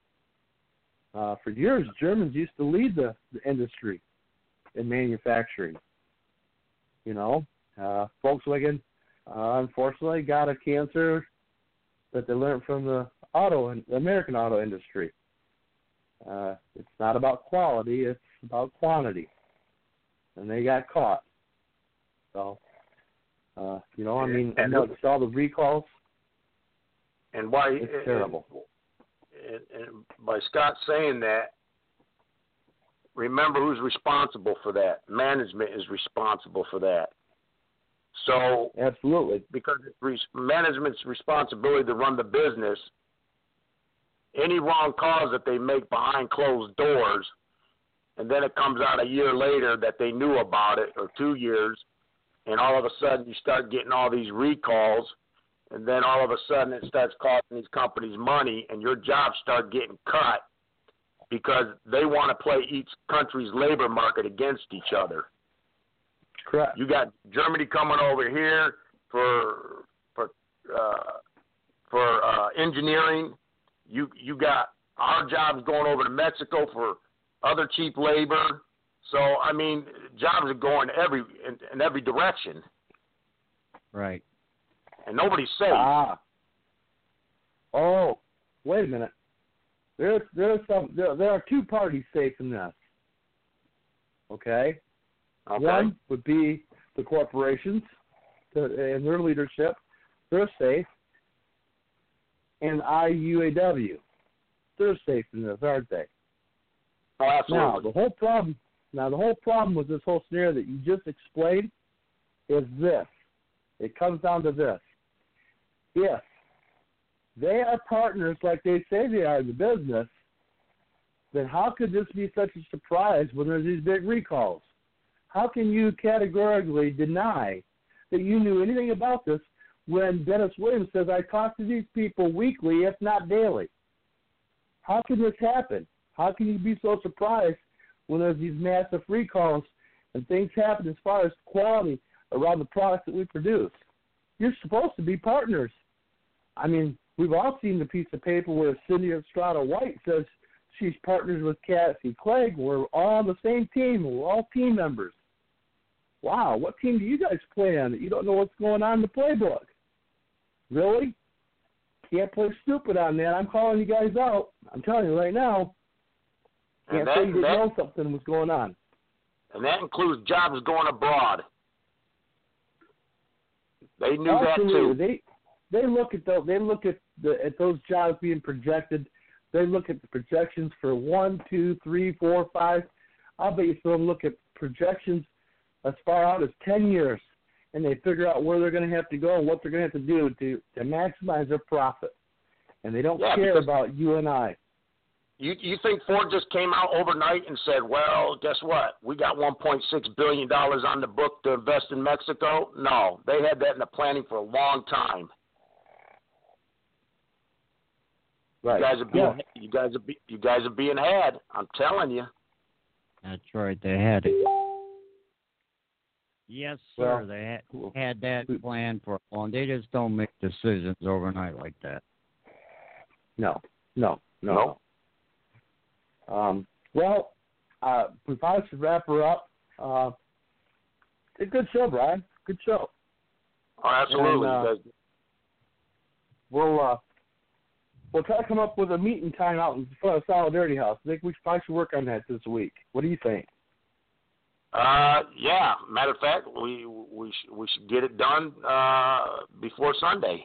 Uh, for years, Germans used to lead the, the industry in manufacturing. You know, uh, Volkswagen, uh, unfortunately, got a cancer that they learned from the auto and the American auto industry. Uh, it's not about quality; it's about quantity, and they got caught. So, uh, you know, I mean, and amongst all the recalls, and why it's and, terrible. And, and by Scott saying that, remember who's responsible for that. Management is responsible for that. So, absolutely, because it's re- management's responsibility to run the business, any wrong calls that they make behind closed doors, and then it comes out a year later that they knew about it, or two years, and all of a sudden you start getting all these recalls, and then all of a sudden it starts costing these companies money, and your jobs start getting cut because they want to play each country's labor market against each other. Correct. You got Germany coming over here for for uh, for uh, engineering. You you got our jobs going over to Mexico for other cheap labor. So I mean, jobs are going every in, in every direction. Right. And nobody's safe. Ah. Oh, wait a minute. There's there's some there, there are two parties safe in this. Okay. Okay. One would be the corporations to, and their leadership. They're safe. And I U A W. They're safe in this, aren't they? Oh, absolutely. Now the whole problem now the whole problem with this whole scenario that you just explained is this. It comes down to this. If they are partners like they say they are in the business, then how could this be such a surprise when there's these big recalls? How can you categorically deny that you knew anything about this when Dennis Williams says, I talk to these people weekly, if not daily? How can this happen? How can you be so surprised when there's these massive recalls and things happen as far as quality around the products that we produce? You're supposed to be partners. I mean, we've all seen the piece of paper where Cindy Estrada White says she's partners with Cassie Clegg. We're all on the same team. We're all team members. Wow, what team do you guys play on that you don't know what's going on in the playbook? Really? Can't play stupid on that. I'm calling you guys out. I'm telling you right now. Can't And that, say you didn't that, know something was going on. And that includes jobs going abroad. They knew Absolutely. that too. They they look at those. They look at the at those jobs being projected. They look at the projections for one, two, three, four, five. I'll bet you some of them look at projections as far out as ten years, and they figure out where they're going to have to go and what they're going to have to do to, to maximize their profit. And they don't yeah, care about you and I. You you think Ford just came out overnight and said, well, guess what? We got one point six billion dollars on the book to invest in Mexico? No, they had that in the planning for a long time. Right. You guys are being Yeah. you guys are be, you guys are being had. I'm telling you. That's right. They had it. Yes, sir. Well, they had, had that plan for long. They just don't make decisions overnight like that. No, no, no. No. Um, well, uh, we probably should wrap her up. Uh, a good show, Brian. Good show. Oh, absolutely. And, uh, You guys- We'll uh, we'll try to come up with a meeting time out in front of Solidarity House. I think we should, probably should work on that this week. What do you think? Uh, yeah. Matter of fact, we we sh- we should get it done uh, before Sunday.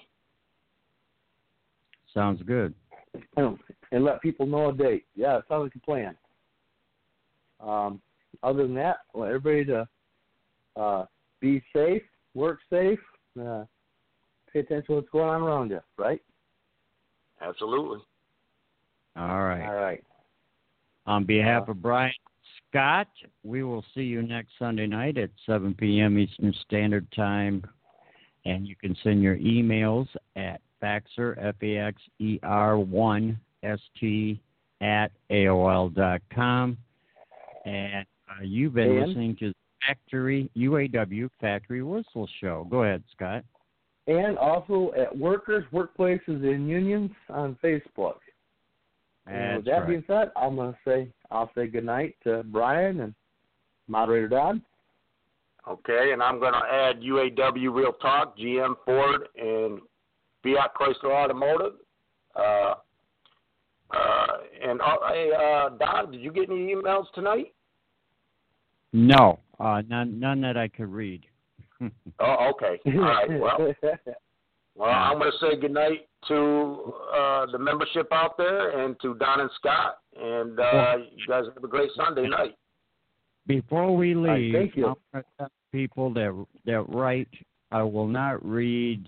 Sounds good. And let people know a date. Yeah, it sounds like a plan. Um, other than that, I want everybody to uh, be safe, work safe, uh, pay attention to what's going on around you, right? Absolutely. All right. All right. On behalf Uh, of Brian Scott, we will see you next Sunday night at seven p.m. Eastern Standard Time. And you can send your emails at Faxer, F A X E R one S T, at A O L dot com. And uh, you've been And? listening to Factory, U A W Factory Whistle Show. Go ahead, Scott. And also at Workers, Workplaces, and Unions on Facebook. And with That's that right. being said, I'm going to say, I'll say goodnight to Brian and Moderator Don. Okay, and I'm going to add U A W Real Talk, G M Ford, and Fiat Chrysler Automotive. Uh, uh, and uh, hey, uh, Don, did you get any emails tonight? No, uh, none, none that I could read. Oh, okay. All right. Well, well, I'm going to say goodnight to uh, the membership out there and to Don and Scott. And uh, you guys have a great Sunday night. Before we right, leave, thank you. I'm going to tell people that that write, I will not read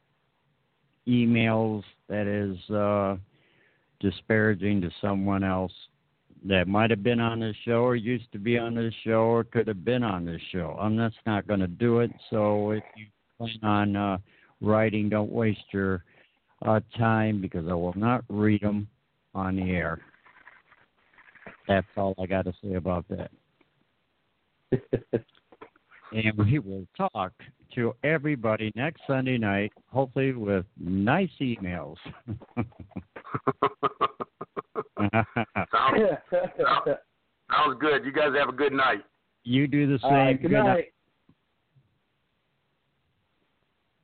emails that is uh, disparaging to someone else that might have been on this show or used to be on this show or could have been on this show. I'm just not going to do it. So if you plan on uh, writing, don't waste your uh, time because I will not read them on the air. That's all I got to say about that. And we will talk to everybody next Sunday night, hopefully with nice emails. sounds, sounds good. You guys have a good night. You do the same. All right, good night.